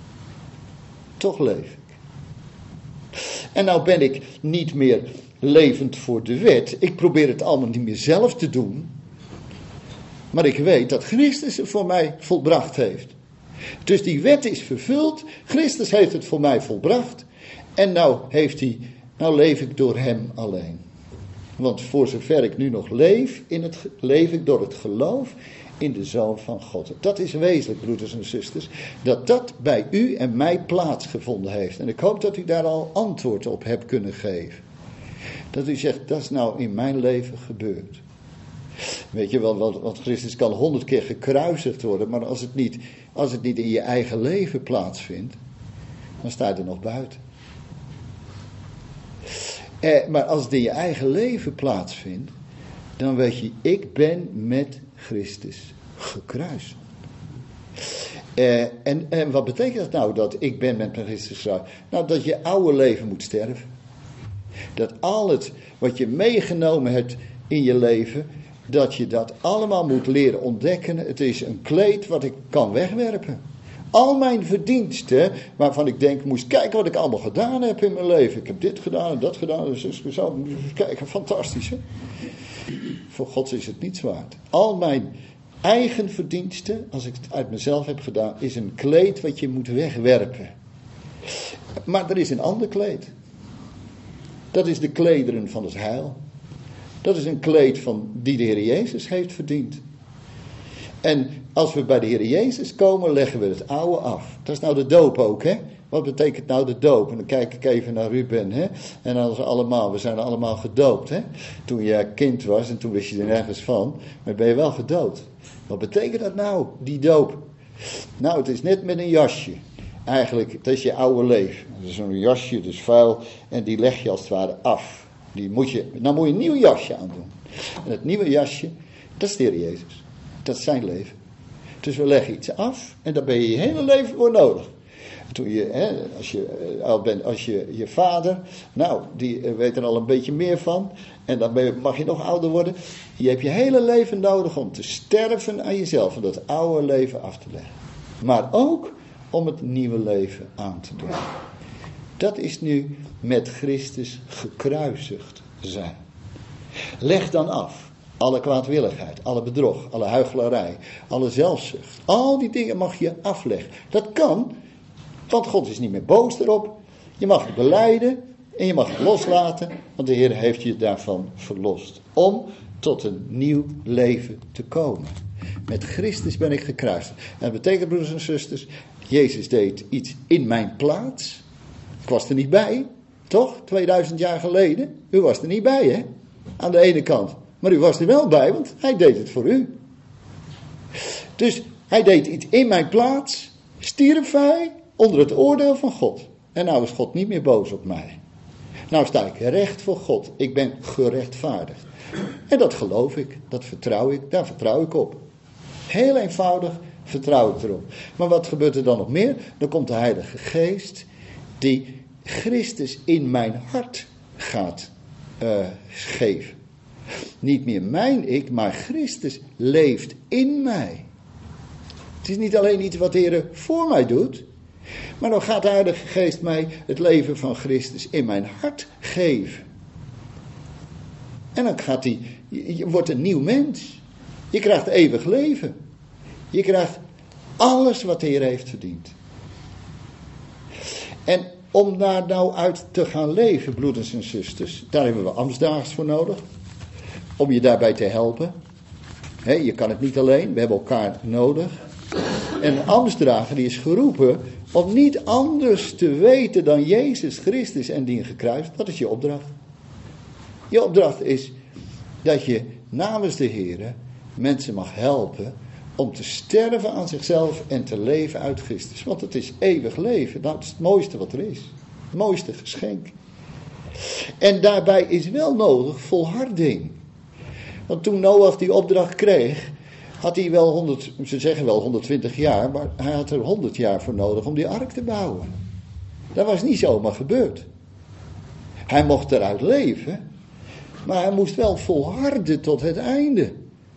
Toch leef ik. En nou ben ik niet meer levend voor de wet. Ik probeer het allemaal niet meer zelf te doen. Maar ik weet dat Christus het voor mij volbracht heeft. Dus die wet is vervuld. Christus heeft het voor mij volbracht. En nou heeft hij, nou leef ik door hem alleen. Want voor zover ik nu nog leef, in het, leef ik door het geloof in de Zoon van God. Dat is wezenlijk, broeders en zusters, dat dat bij u en mij plaatsgevonden heeft. En ik hoop dat u daar al antwoord op hebt kunnen geven. Dat u zegt, dat is nou in mijn leven gebeurd. Weet je wel, want, want Christus kan honderd keer gekruisigd worden, maar als het, niet, als het niet in je eigen leven plaatsvindt, dan sta je er nog buiten. Eh, maar als het in je eigen leven plaatsvindt, dan weet je, ik ben met Christus gekruist. Eh, en, en wat betekent dat nou, dat ik ben met Christus gekruist? Nou, dat je oude leven moet sterven. Dat al het wat je meegenomen hebt in je leven, dat je dat allemaal moet leren ontdekken. Het is een kleed wat ik kan wegwerpen. Al mijn verdiensten, waarvan ik denk, moest kijken wat ik allemaal gedaan heb in mijn leven. Ik heb dit gedaan en dat gedaan. Dus zo, kijken, fantastisch, hè? Voor God is het niets waard. Al mijn eigen verdiensten, als ik het uit mezelf heb gedaan, is een kleed wat je moet wegwerpen. Maar er is een ander kleed. Dat is de klederen van het heil. Dat is een kleed van die de Heer Jezus heeft verdiend. En als we bij de Heer Jezus komen, leggen we het oude af. Dat is nou de doop ook, hè? Wat betekent nou de doop? En dan kijk ik even naar Ruben, hè? En dan allemaal, we zijn allemaal gedoopt, hè? Toen je kind was en toen wist je er nergens van, maar ben je wel gedoopt. Wat betekent dat nou, die doop? Nou, het is net met een jasje. Eigenlijk, dat is je oude leven. Dat is zo'n jasje, dus vuil, en die leg je als het ware af. Die moet je, nou moet je een nieuw jasje aandoen. En het nieuwe jasje, dat is de Heer Jezus. Dat is zijn leven. Dus we leggen iets af en daar ben je je hele leven voor nodig. Toen je, hè, als je oud bent, als je je vader, nou, die weet er al een beetje meer van. En dan ben je, mag je nog ouder worden. Je hebt je hele leven nodig om te sterven aan jezelf. En dat oude leven af te leggen. Maar ook om het nieuwe leven aan te doen. Dat is nu met Christus gekruisigd zijn. Leg dan af. Alle kwaadwilligheid, alle bedrog, alle huichelarij, alle zelfzucht. Al die dingen mag je afleggen. Dat kan, want God is niet meer boos erop. Je mag het belijden en je mag het loslaten, want de Heer heeft je daarvan verlost. Om tot een nieuw leven te komen. Met Christus ben ik gekruisigd. En dat betekent, broeders en zusters, Jezus deed iets in mijn plaats. Ik was er niet bij, toch? tweeduizend jaar geleden. U was er niet bij, hè? Aan de ene kant. Maar u was er wel bij, want hij deed het voor u. Dus hij deed iets in mijn plaats. Stierf hij onder het oordeel van God. En nou is God niet meer boos op mij. Nou sta ik recht voor God. Ik ben gerechtvaardigd. En dat geloof ik. Dat vertrouw ik. Daar vertrouw ik op. Heel eenvoudig vertrouw ik erop. Maar wat gebeurt er dan nog meer? Dan komt de Heilige Geest die Christus in mijn hart gaat uh, geven. Niet meer mijn ik, maar Christus leeft in mij. Het is niet alleen iets wat de Heer voor mij doet, maar dan gaat de Heilige Geest mij het leven van Christus in mijn hart geven. En dan gaat hij, je, je wordt een nieuw mens. Je krijgt eeuwig leven. Je krijgt alles wat de Heer heeft verdiend. En om daar nou uit te gaan leven, broeders en zusters, daar hebben we ambtsdagers voor nodig. Om je daarbij te helpen. He, je kan het niet alleen, we hebben elkaar nodig. En een ambtsdrager die is geroepen om niet anders te weten dan Jezus Christus en dien gekruist. Dat is je opdracht. Je opdracht is dat je namens de Heer mensen mag helpen om te sterven aan zichzelf en te leven uit Christus. Want het is eeuwig leven. Dat is het mooiste wat er is. Het mooiste geschenk. En daarbij is wel nodig volharding. Want toen Noach die opdracht kreeg, had hij wel honderd, ze zeggen wel honderdtwintig jaar, maar hij had er honderd jaar voor nodig om die ark te bouwen. Dat was niet zomaar gebeurd. Hij mocht eruit leven, maar hij moest wel volharden tot het einde.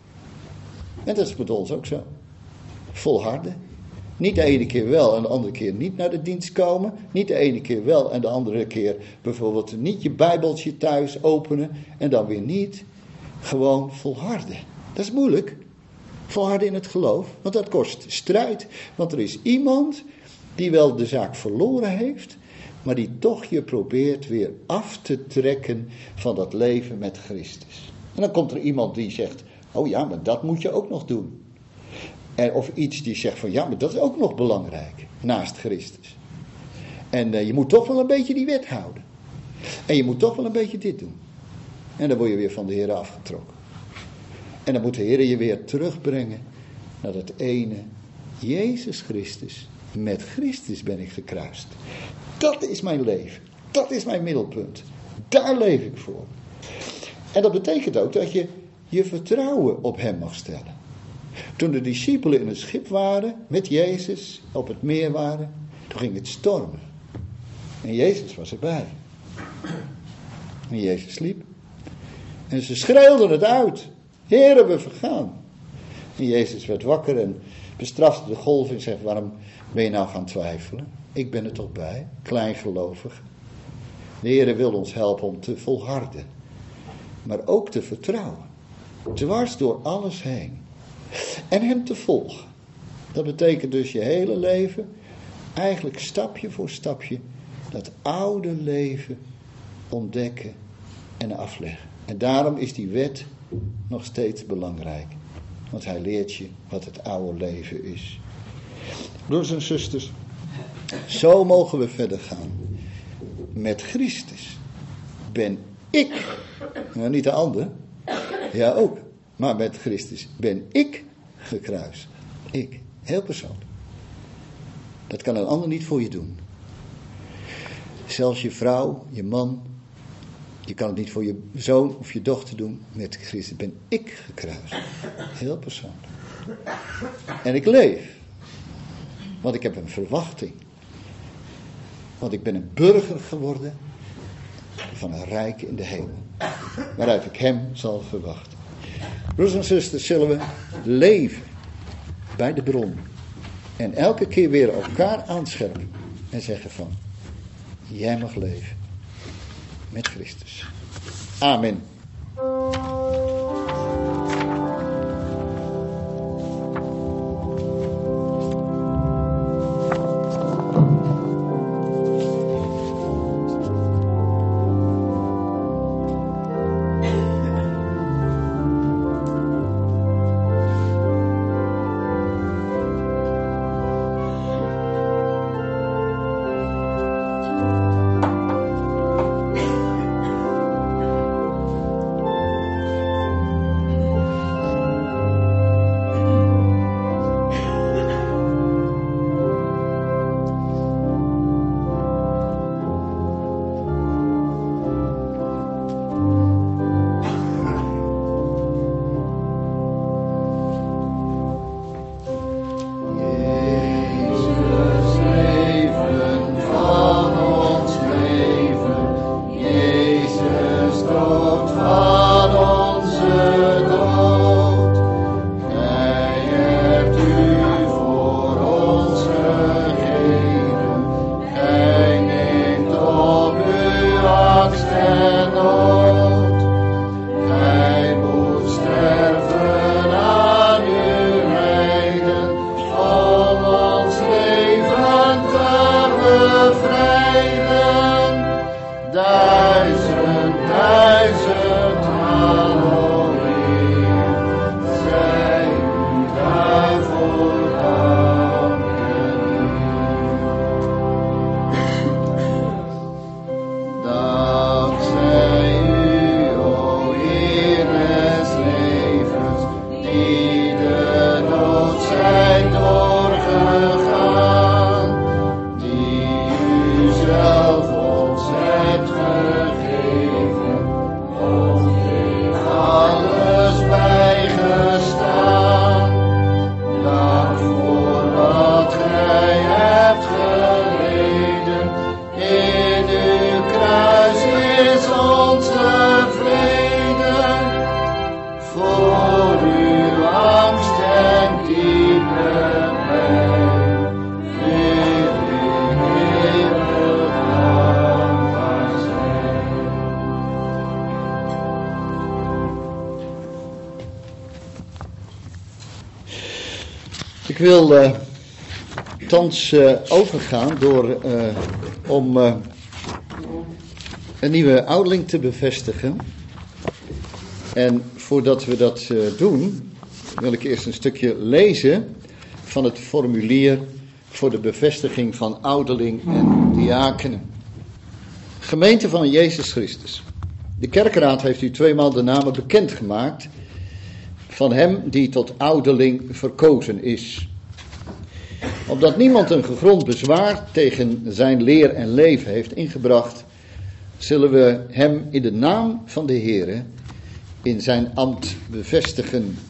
En dat is met ons ook zo. Volharden. Niet de ene keer wel en de andere keer niet naar de dienst komen. Niet de ene keer wel en de andere keer bijvoorbeeld niet je Bijbeltje thuis openen en dan weer niet. Gewoon volharden. Dat is moeilijk. Volharden in het geloof, want dat kost strijd. Want er is iemand die wel de zaak verloren heeft, maar die toch je probeert weer af te trekken van dat leven met Christus. En dan komt er iemand die zegt, oh ja, maar dat moet je ook nog doen. En of iets die zegt van, ja, maar dat is ook nog belangrijk, naast Christus. En uh, je moet toch wel een beetje die wet houden. En je moet toch wel een beetje dit doen. En dan word je weer van de Heer afgetrokken. En dan moet de Heer je weer terugbrengen naar dat ene, Jezus Christus. Met Christus ben ik gekruist. Dat is mijn leven. Dat is mijn middelpunt. Daar leef ik voor. En dat betekent ook dat je je vertrouwen op hem mag stellen. Toen de discipelen in het schip waren, met Jezus, op het meer waren, toen ging het stormen. En Jezus was erbij. En Jezus sliep. En ze schreeuwden het uit. Heere, we vergaan. En Jezus werd wakker en bestrafte de golf en zegt, waarom ben je nou gaan twijfelen? Ik ben er toch bij, kleingelovig. De Heere wil ons helpen om te volharden. Maar ook te vertrouwen. Dwars door alles heen. En hem te volgen. Dat betekent dus je hele leven, eigenlijk stapje voor stapje, dat oude leven ontdekken en afleggen. En daarom is die wet nog steeds belangrijk. Want hij leert je wat het oude leven is. Broers en zusters, zo mogen we verder gaan. Met Christus ben ik, nou niet de ander, ja ook, maar met Christus ben ik gekruisigd. Ik, heel persoonlijk. Dat kan een ander niet voor je doen. Zelfs je vrouw, je man, je kan het niet voor je zoon of je dochter doen. Met Christus ben ik gekruisigd. Heel persoonlijk. En ik leef. Want ik heb een verwachting. Want ik ben een burger geworden van een rijk in de hemel. Waaruit ik hem zal verwachten. Broers en zusters, zullen we leven bij de bron. En elke keer weer elkaar aanscherpen. En zeggen van, jij mag leven met Christus. Amen. voor uw angst en diepe pijn, wil ik eeuwig dankbaar zijn. Ik wil uh, thans uh, overgaan door, uh, om uh, een nieuwe ouderling te bevestigen. En voordat we dat uh, doen, wil ik eerst een stukje lezen van het formulier voor de bevestiging van ouderling en diakenen. Gemeente van Jezus Christus. De kerkraad heeft u tweemaal de namen bekendgemaakt van hem die tot ouderling verkozen is. Opdat niemand een gegrond bezwaar tegen zijn leer en leven heeft ingebracht, zullen we hem in de naam van de Heere in zijn ambt bevestigen.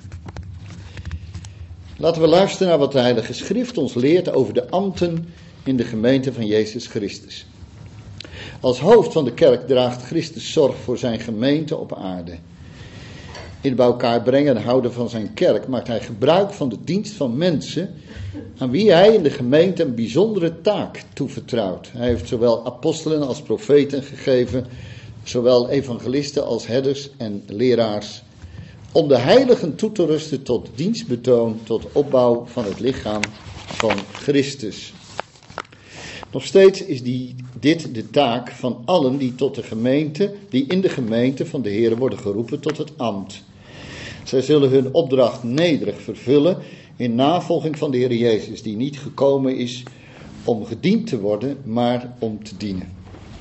Laten we luisteren naar wat de Heilige Schrift ons leert over de ambten in de gemeente van Jezus Christus. Als hoofd van de kerk draagt Christus zorg voor zijn gemeente op aarde. In het bij elkaar brengen en houden van zijn kerk maakt hij gebruik van de dienst van mensen aan wie hij in de gemeente een bijzondere taak toevertrouwt. Hij heeft zowel apostelen als profeten gegeven, zowel evangelisten als herders en leraars, om de heiligen toe te rusten tot dienstbetoon, tot opbouw van het lichaam van Christus. Nog steeds is die, dit de taak van allen die tot de gemeente, die in de gemeente van de Heer worden geroepen tot het ambt. Zij zullen hun opdracht nederig vervullen in navolging van de Heer Jezus, die niet gekomen is om gediend te worden, maar om te dienen.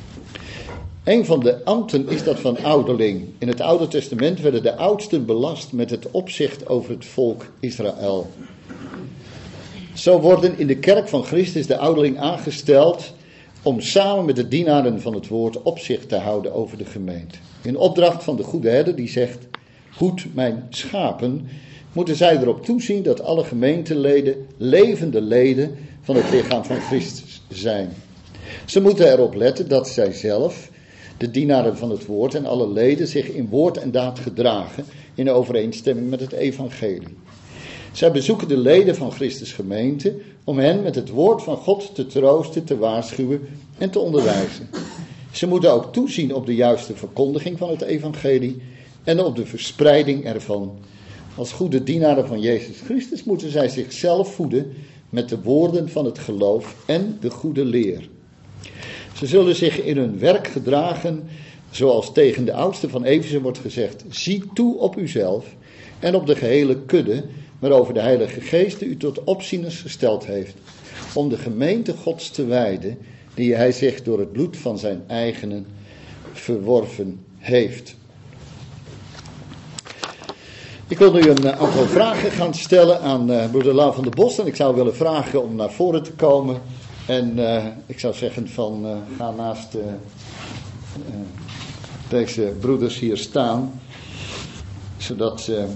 Een van de ambten is dat van ouderling. In het Oude Testament werden de oudsten belast met het opzicht over het volk Israël. Zo worden in de kerk van Christus de ouderling aangesteld om samen met de dienaren van het woord opzicht te houden over de gemeente. In opdracht van de goede herder die zegt: hoed mijn schapen, moeten zij erop toezien dat alle gemeenteleden levende leden van het lichaam van Christus zijn. Ze moeten erop letten dat zij zelf, de dienaren van het woord en alle leden, zich in woord en daad gedragen in overeenstemming met het evangelie. Zij bezoeken de leden van Christus gemeente om hen met het woord van God te troosten, te waarschuwen en te onderwijzen. Ze moeten ook toezien op de juiste verkondiging van het evangelie en op de verspreiding ervan. Als goede dienaren van Jezus Christus moeten zij zichzelf voeden met de woorden van het geloof en de goede leer. Ze zullen zich in hun werk gedragen zoals tegen de oudste van Efeze wordt gezegd: zie toe op uzelf en op de gehele kudde waarover de Heilige Geest u tot opzieners gesteld heeft, om de gemeente Gods te wijden, die hij zich door het bloed van zijn eigenen verworven heeft. Ik wil nu een aantal vragen gaan stellen aan uh, broeder Lau van der Bos. En ik zou willen vragen om naar voren te komen. En uh, ik zou zeggen van uh, ga naast uh, uh, deze broeders hier staan. Zodat uh,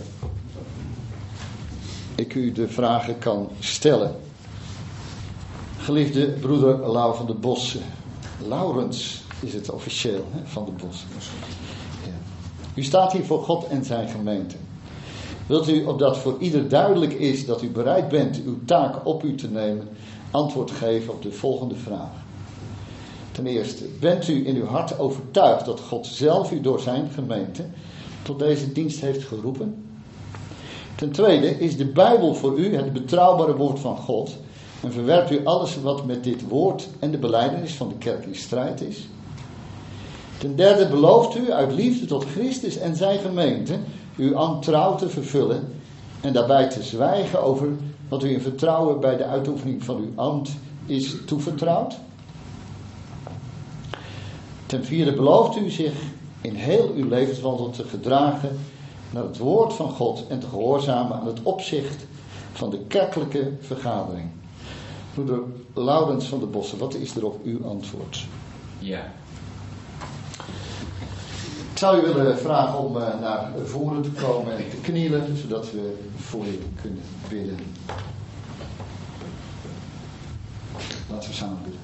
ik u de vragen kan stellen. Geliefde broeder Lau van der Bos. Laurens is het officieel, hè, van der Bos. Ja. U staat hier voor God en zijn gemeente. Wilt u, opdat voor ieder duidelijk is dat u bereid bent uw taak op u te nemen, antwoord geven op de volgende vraag. Ten eerste, bent u in uw hart overtuigd dat God zelf u door zijn gemeente tot deze dienst heeft geroepen? Ten tweede, is de Bijbel voor u het betrouwbare woord van God en verwerpt u alles wat met dit woord en de belijdenis van de kerk in strijd is? Ten derde, belooft u uit liefde tot Christus en zijn gemeente uw ambt trouw te vervullen en daarbij te zwijgen over wat u in vertrouwen bij de uitoefening van uw ambt is toevertrouwd? Ten vierde, belooft u zich in heel uw levenswandel te gedragen naar het woord van God en te gehoorzamen aan het opzicht van de kerkelijke vergadering? Broeder Laurens van der Bossen, wat is er op uw antwoord? Ja. Ik zou u willen vragen om uh, naar voren te komen en te knielen, zodat we voor u kunnen bidden. Laten we samen bidden.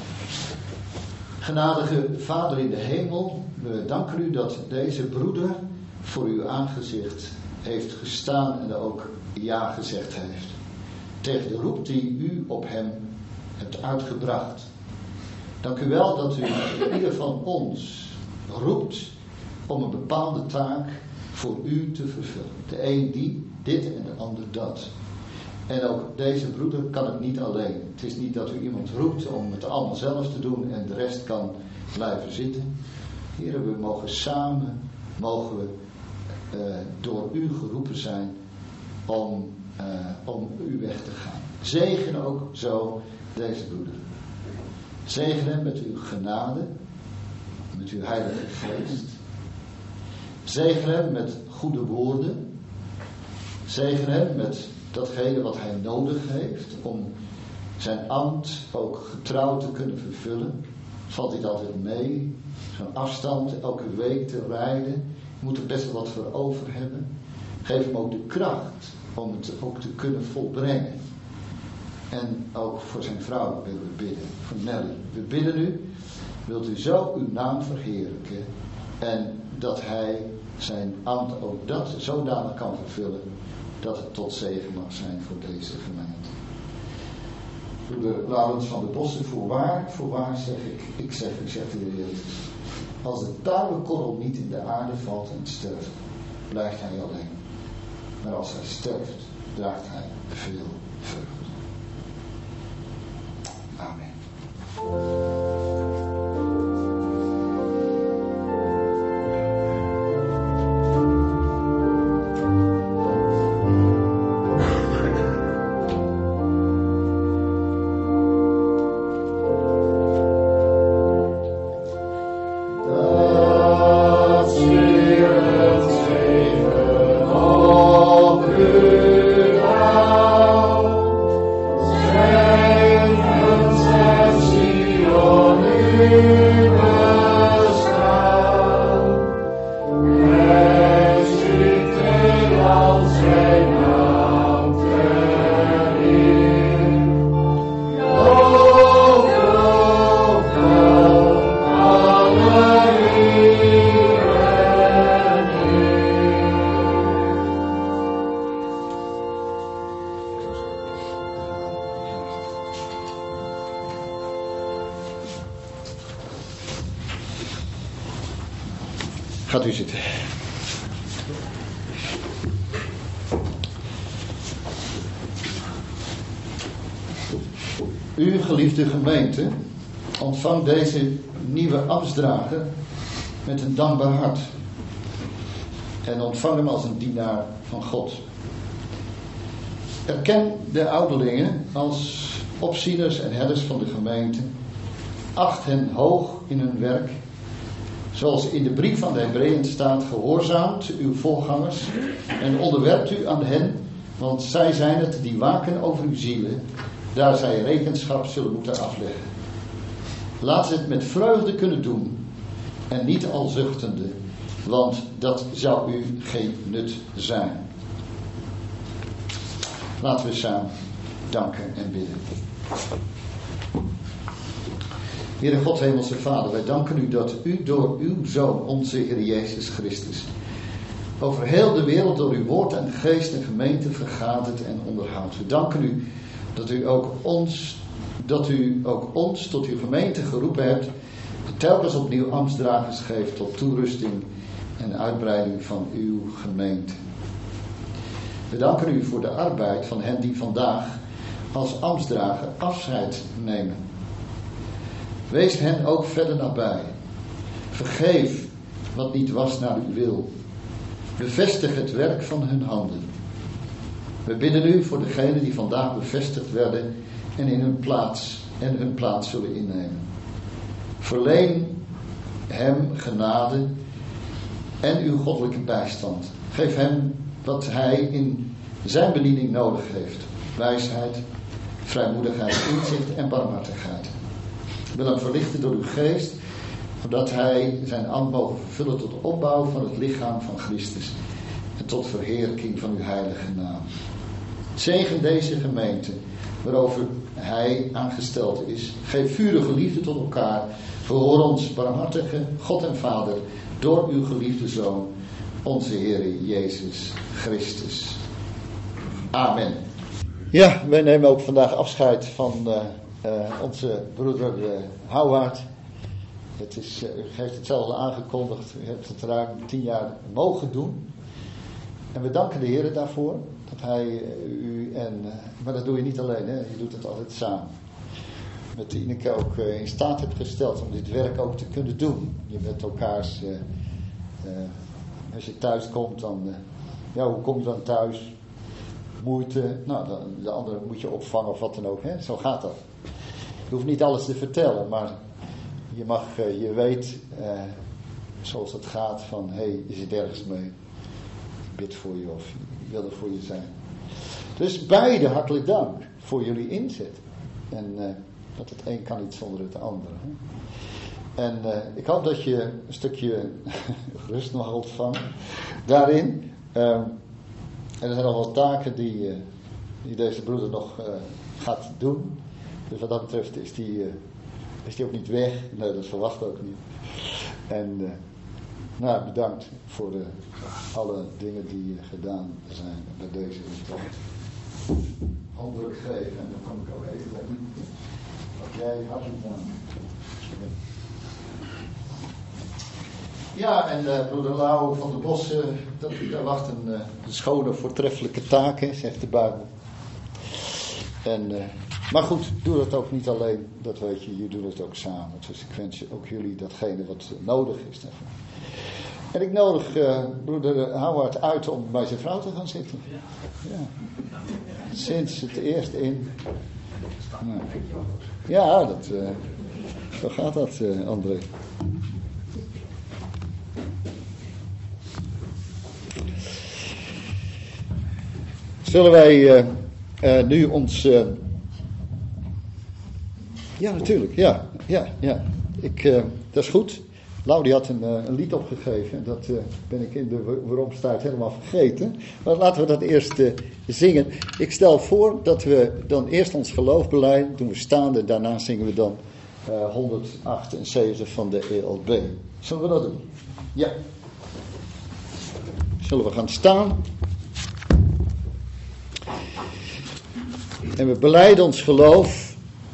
Genadige Vader in de hemel, we danken u dat deze broeder voor uw aangezicht heeft gestaan en ook ja gezegd heeft. Tegen de roep die u op hem hebt uitgebracht. Dank u wel dat u ieder van ons roept om een bepaalde taak voor u te vervullen. De een die dit en de ander dat. En ook deze broeder kan het niet alleen. Het is niet dat u iemand roept om het allemaal zelf te doen en de rest kan blijven zitten. Heren, we mogen samen, mogen we uh, door u geroepen zijn om, uh, om uw weg te gaan. Zegen ook zo deze broeder. Zegen hem met uw genade, met uw heilige geest. Zegen hem met goede woorden. Zegen hem met datgene wat hij nodig heeft om zijn ambt ook getrouw te kunnen vervullen. Valt dit altijd mee? Zo'n afstand elke week te rijden. Je moet er best wel wat voor over hebben. Geef hem ook de kracht om het ook te kunnen volbrengen. En ook voor zijn vrouw willen we bidden. Voor Nelly. We bidden u. Wilt u zo uw naam verheerlijken. En dat hij zijn ambt ook dat zodanig kan vervullen. Dat het tot zegen mag zijn voor deze gemeente. Broeder Laurens van de Bossen, voorwaar, voorwaar zeg ik. Ik zeg, u zegt de Heer Jezus. Als de tarwekorrel niet in de aarde valt en sterft, blijft hij alleen. Maar als hij sterft, draagt hij veel vrucht. Amen. Gaat u zitten. U, geliefde gemeente, ontvang deze nieuwe ambtsdrager met een dankbaar hart. En ontvang hem als een dienaar van God. Erken de ouderlingen als opzieners en herders van de gemeente. Acht hen hoog in hun werk. Zoals in de brief van de Hebreeën staat, gehoorzaamt uw voorgangers en onderwerpt u aan hen, want zij zijn het die waken over uw zielen, daar zij rekenschap zullen moeten afleggen. Laat ze het met vreugde kunnen doen en niet al zuchtende, want dat zou u geen nut zijn. Laten we samen danken en bidden. Heere God, Hemelse Vader, wij danken u dat u door uw Zoon, onze Heer Jezus Christus, over heel de wereld door uw woord en geest en gemeente vergadert en onderhoudt. We danken u dat u ook ons, dat u ook ons tot uw gemeente geroepen hebt, en telkens opnieuw ambtsdragers geeft tot toerusting en uitbreiding van uw gemeente. We danken u voor de arbeid van hen die vandaag als ambtsdrager afscheid nemen. Wees hen ook verder nabij. Vergeef wat niet was naar uw wil. Bevestig het werk van hun handen. We bidden u voor degenen die vandaag bevestigd werden en in hun plaats en hun plaats zullen innemen. Verleen hem genade en uw goddelijke bijstand. Geef hem wat hij in zijn bediening nodig heeft. Wijsheid, vrijmoedigheid, inzicht en barmhartigheid. Wil hem verlichten door uw geest, zodat hij zijn ambt mogen vervullen tot opbouw van het lichaam van Christus en tot verheerlijking van uw heilige naam. Zegen deze gemeente, waarover hij aangesteld is. Geef vurige liefde tot elkaar. Verhoor ons, barmhartige God en Vader, door uw geliefde Zoon, onze Heer Jezus Christus. Amen. Ja, wij nemen ook vandaag afscheid van uh, uh, onze broeder uh, Houwaard. Het is, uh, u heeft het zelf al aangekondigd, u hebt het ruim tien jaar mogen doen. En we danken de Heer daarvoor, dat hij uh, u en, uh, maar dat doe je niet alleen, hè? Je doet het altijd samen. Met Ineke ook uh, in staat hebt gesteld om dit werk ook te kunnen doen. Je bent elkaars, uh, uh, als je thuis komt, dan, uh, ja, hoe kom je dan thuis? Moeite, nou, de, de andere moet je opvangen of wat dan ook, hè? Zo gaat dat. Je hoeft niet alles te vertellen, maar je mag, uh, je weet, uh, zoals het gaat, van, hé, hey, je zit ergens mee. Ik bid voor je of ik wil er voor je zijn. Dus beide hartelijk dank voor jullie inzet. En uh, dat het een kan niet zonder het andere. Hè? En uh, ik hoop dat je een stukje rust mag ontvangen daarin. Uh, en er zijn nog wel taken die, uh, die deze broeder nog uh, gaat doen. Dus wat dat betreft is die, uh, is die ook niet weg. Nee, dat verwacht ook niet. En uh, nou, bedankt voor uh, alle dingen die uh, gedaan zijn bij deze instelling. Handdruk geven en dan kom ik ook even bij u. Wat jij hartelijk dank. Ja, en uh, broeder Lau van de Bossen, dat, daar wacht een uh, schone, voortreffelijke taak, hè, zegt de Bijbel. En, uh, maar goed, doe dat ook niet alleen, dat weet je, je doet het ook samen. Dus ik wens ook jullie datgene wat nodig is daarvoor. En ik nodig uh, broeder Houwaard uit om bij zijn vrouw te gaan zitten. Ja. Sinds het eerst in. Nou. Ja, dat, uh, zo gaat dat, uh, André. Zullen wij uh, uh, nu ons... Uh... Ja, natuurlijk, ja, ja, ja. Ik, uh, dat is goed. Lau die had een, uh, een lied opgegeven. En dat uh, ben ik in de waaromstijd helemaal vergeten. Maar laten we dat eerst uh, zingen. Ik stel voor dat we dan eerst ons geloof belijden. Doen we staande en daarna zingen we dan uh, honderdachtenzeventig van de E L B. Zullen we dat doen? Ja. Zullen we gaan staan. En we belijden ons geloof.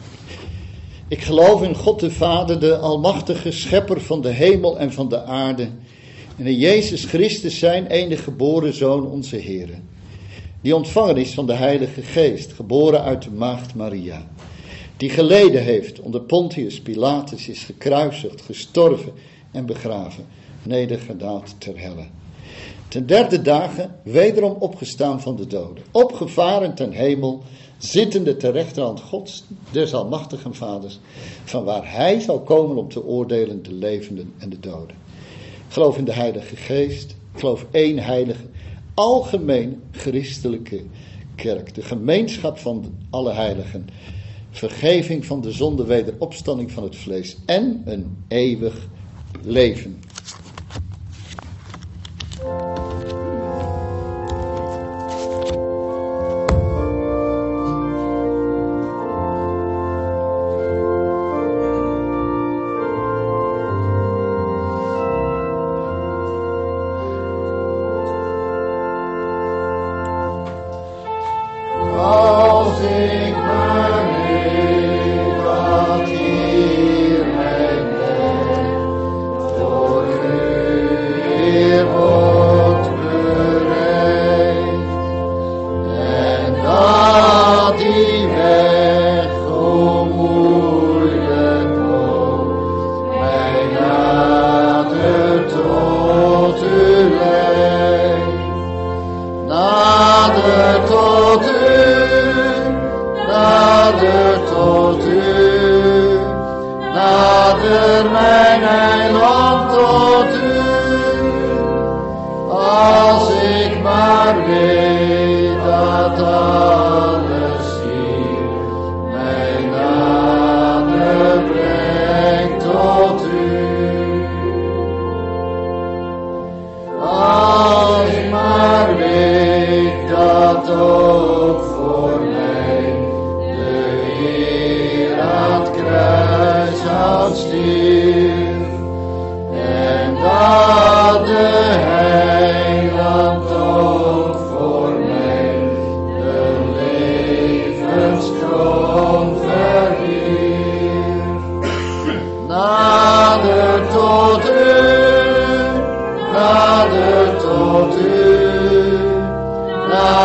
Ik geloof in God de Vader, de almachtige schepper van de hemel en van de aarde. En in Jezus Christus zijn enige geboren Zoon, onze Heer. Die ontvangen is van de Heilige Geest, geboren uit de maagd Maria. Die geleden heeft onder Pontius Pilatus, is gekruisigd, gestorven en begraven. Nedergedaald ter helle. Ten derde dagen wederom opgestaan van de doden. Opgevaren ten hemel, zittende ter rechterhand Gods, des almachtigen Vaders, van waar hij zal komen om te oordelen de levenden en de doden. Ik geloof in de Heilige Geest, ik geloof één heilige, algemeen christelijke kerk, de gemeenschap van alle heiligen, vergeving van de zonde, wederopstanding van het vlees en een eeuwig leven. En dat de Heer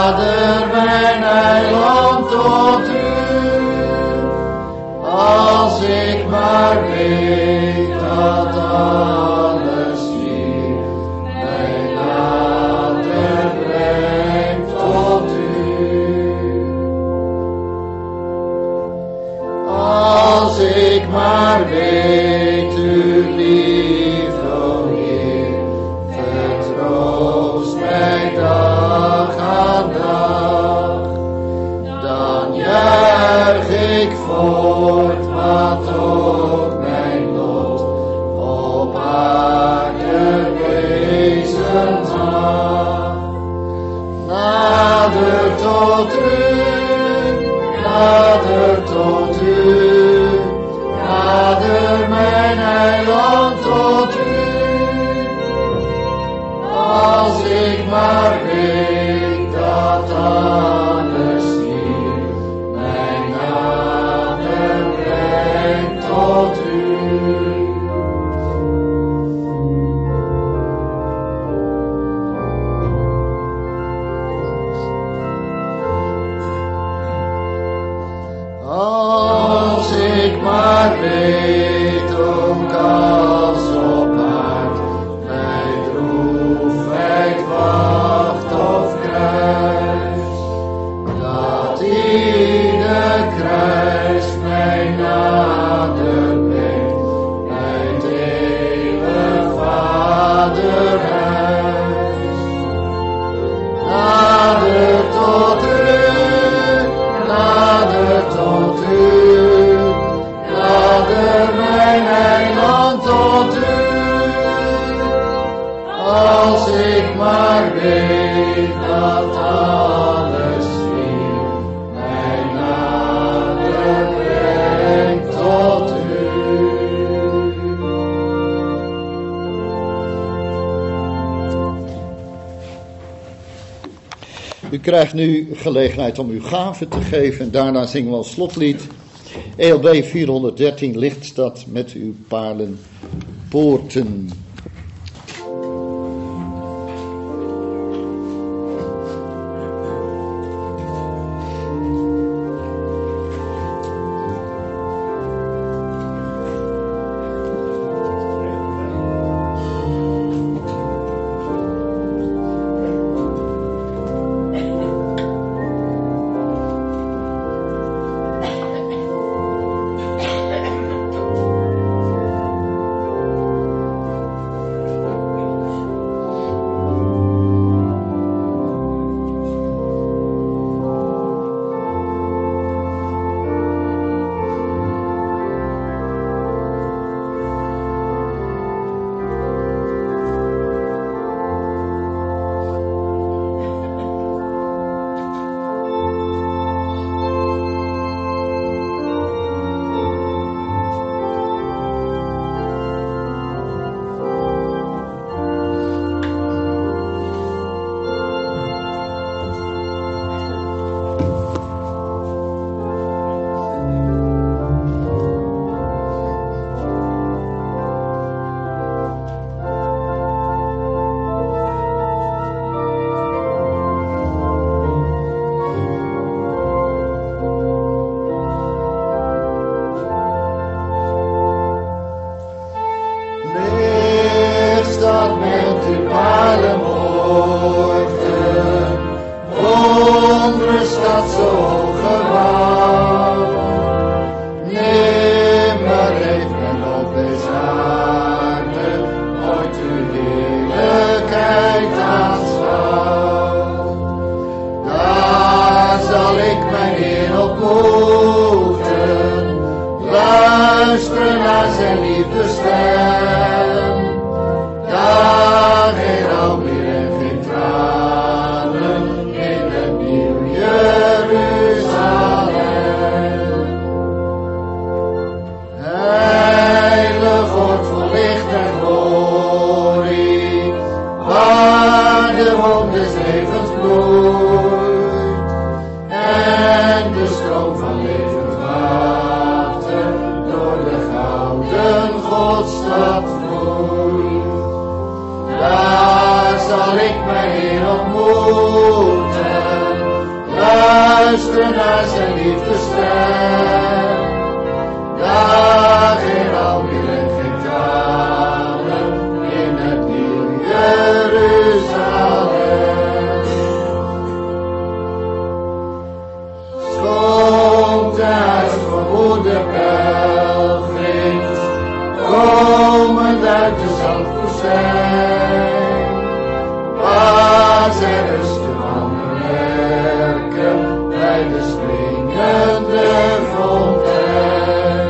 nader mijn eiland tot u. Als ik maar weet dat alles hier mij nader brengt tot u. Als ik maar weet uw liefde, o Heer, vertroost mij dag aan dag, dan juich ik voort wat ook mijn lot op aarde wezen mag. Nader tot u, nader tot u, nader mijn eiland tot u. Als ik maar weet dat alles hier mij nader brengt tot u. Als ik maar weet, ook als op aard mij droefheid wacht of kruis, dat ieder kruis mij nader brengt bij het eeuwig Vaderhuis. Nader tot u, nader tot u, nader mijn eiland tot u. Als ik maar weet dat alles hier mij nader brengt tot u. U krijgt nu gelegenheid om uw gave te geven en daarna zingen we als slotlied E L B vierhonderddertien, Lichtstad met uw paarlenpoorten. Daar zal ik mijn Heer ontmoeten. naar zijn liefdestem. Daar geen alweer en geen tranen in het nieuw Jeruzalem. Schoomt uit verwoede pelgrims, komend uit de zandwoestijn, waar zij rusten van hun werken bij de springende fontein.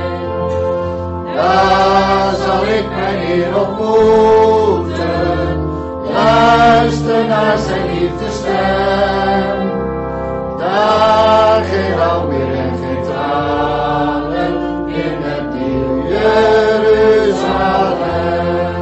Daar zal ik mijn Heer ontmoeten, luister naar zijn liefdestem. Daar geen rouw meer en geen tranen in het nieuw Jeruzalem.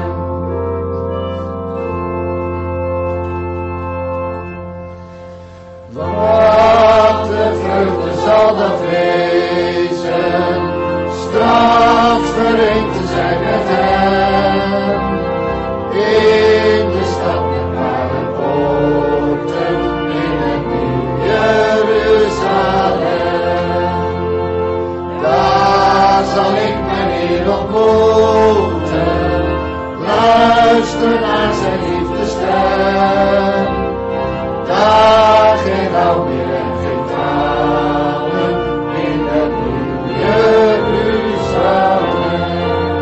Wat de vreugde zal dat wezen, straks vereend te zijn met hem, in de stad met palen poorten, in het nieuw Jeruzalem. Daar zal ik mijn Heer ontmoeten, luister naar zijn liefdestem. Daar geen rouw meer en geen tranen in het nieuw Jeruzalem.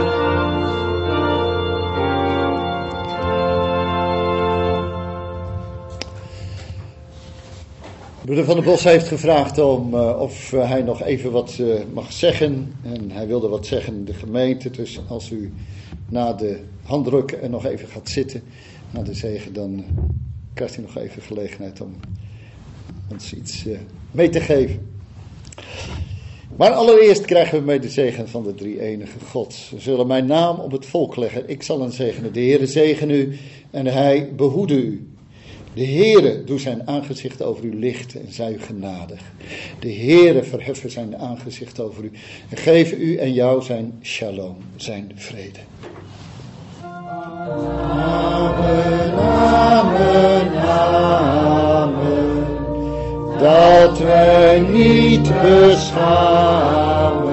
Broeder Van der Bos heeft gevraagd om uh, of uh, hij nog even wat uh, mag zeggen. En hij wilde wat zeggen in de gemeente. Dus als u na de handdruk er nog even gaat zitten, na de zegen, dan uh, krijgt u nog even gelegenheid om ons iets uh, mee te geven. Maar allereerst krijgen we mee de zegen van de drie-enige God. Ze zullen mijn naam op het volk leggen. Ik zal hen zegenen. De Heere zegen u en hij behoede u. De Heere doe zijn aangezicht over u lichten en zij u genadig. De Heere verheffen zijn aangezicht over u en geven u en jou zijn shalom, zijn vrede. Amen, amen, amen. Dat wij niet beschouwen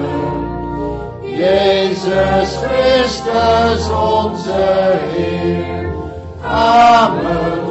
Jezus Christus onze Heer. Amen.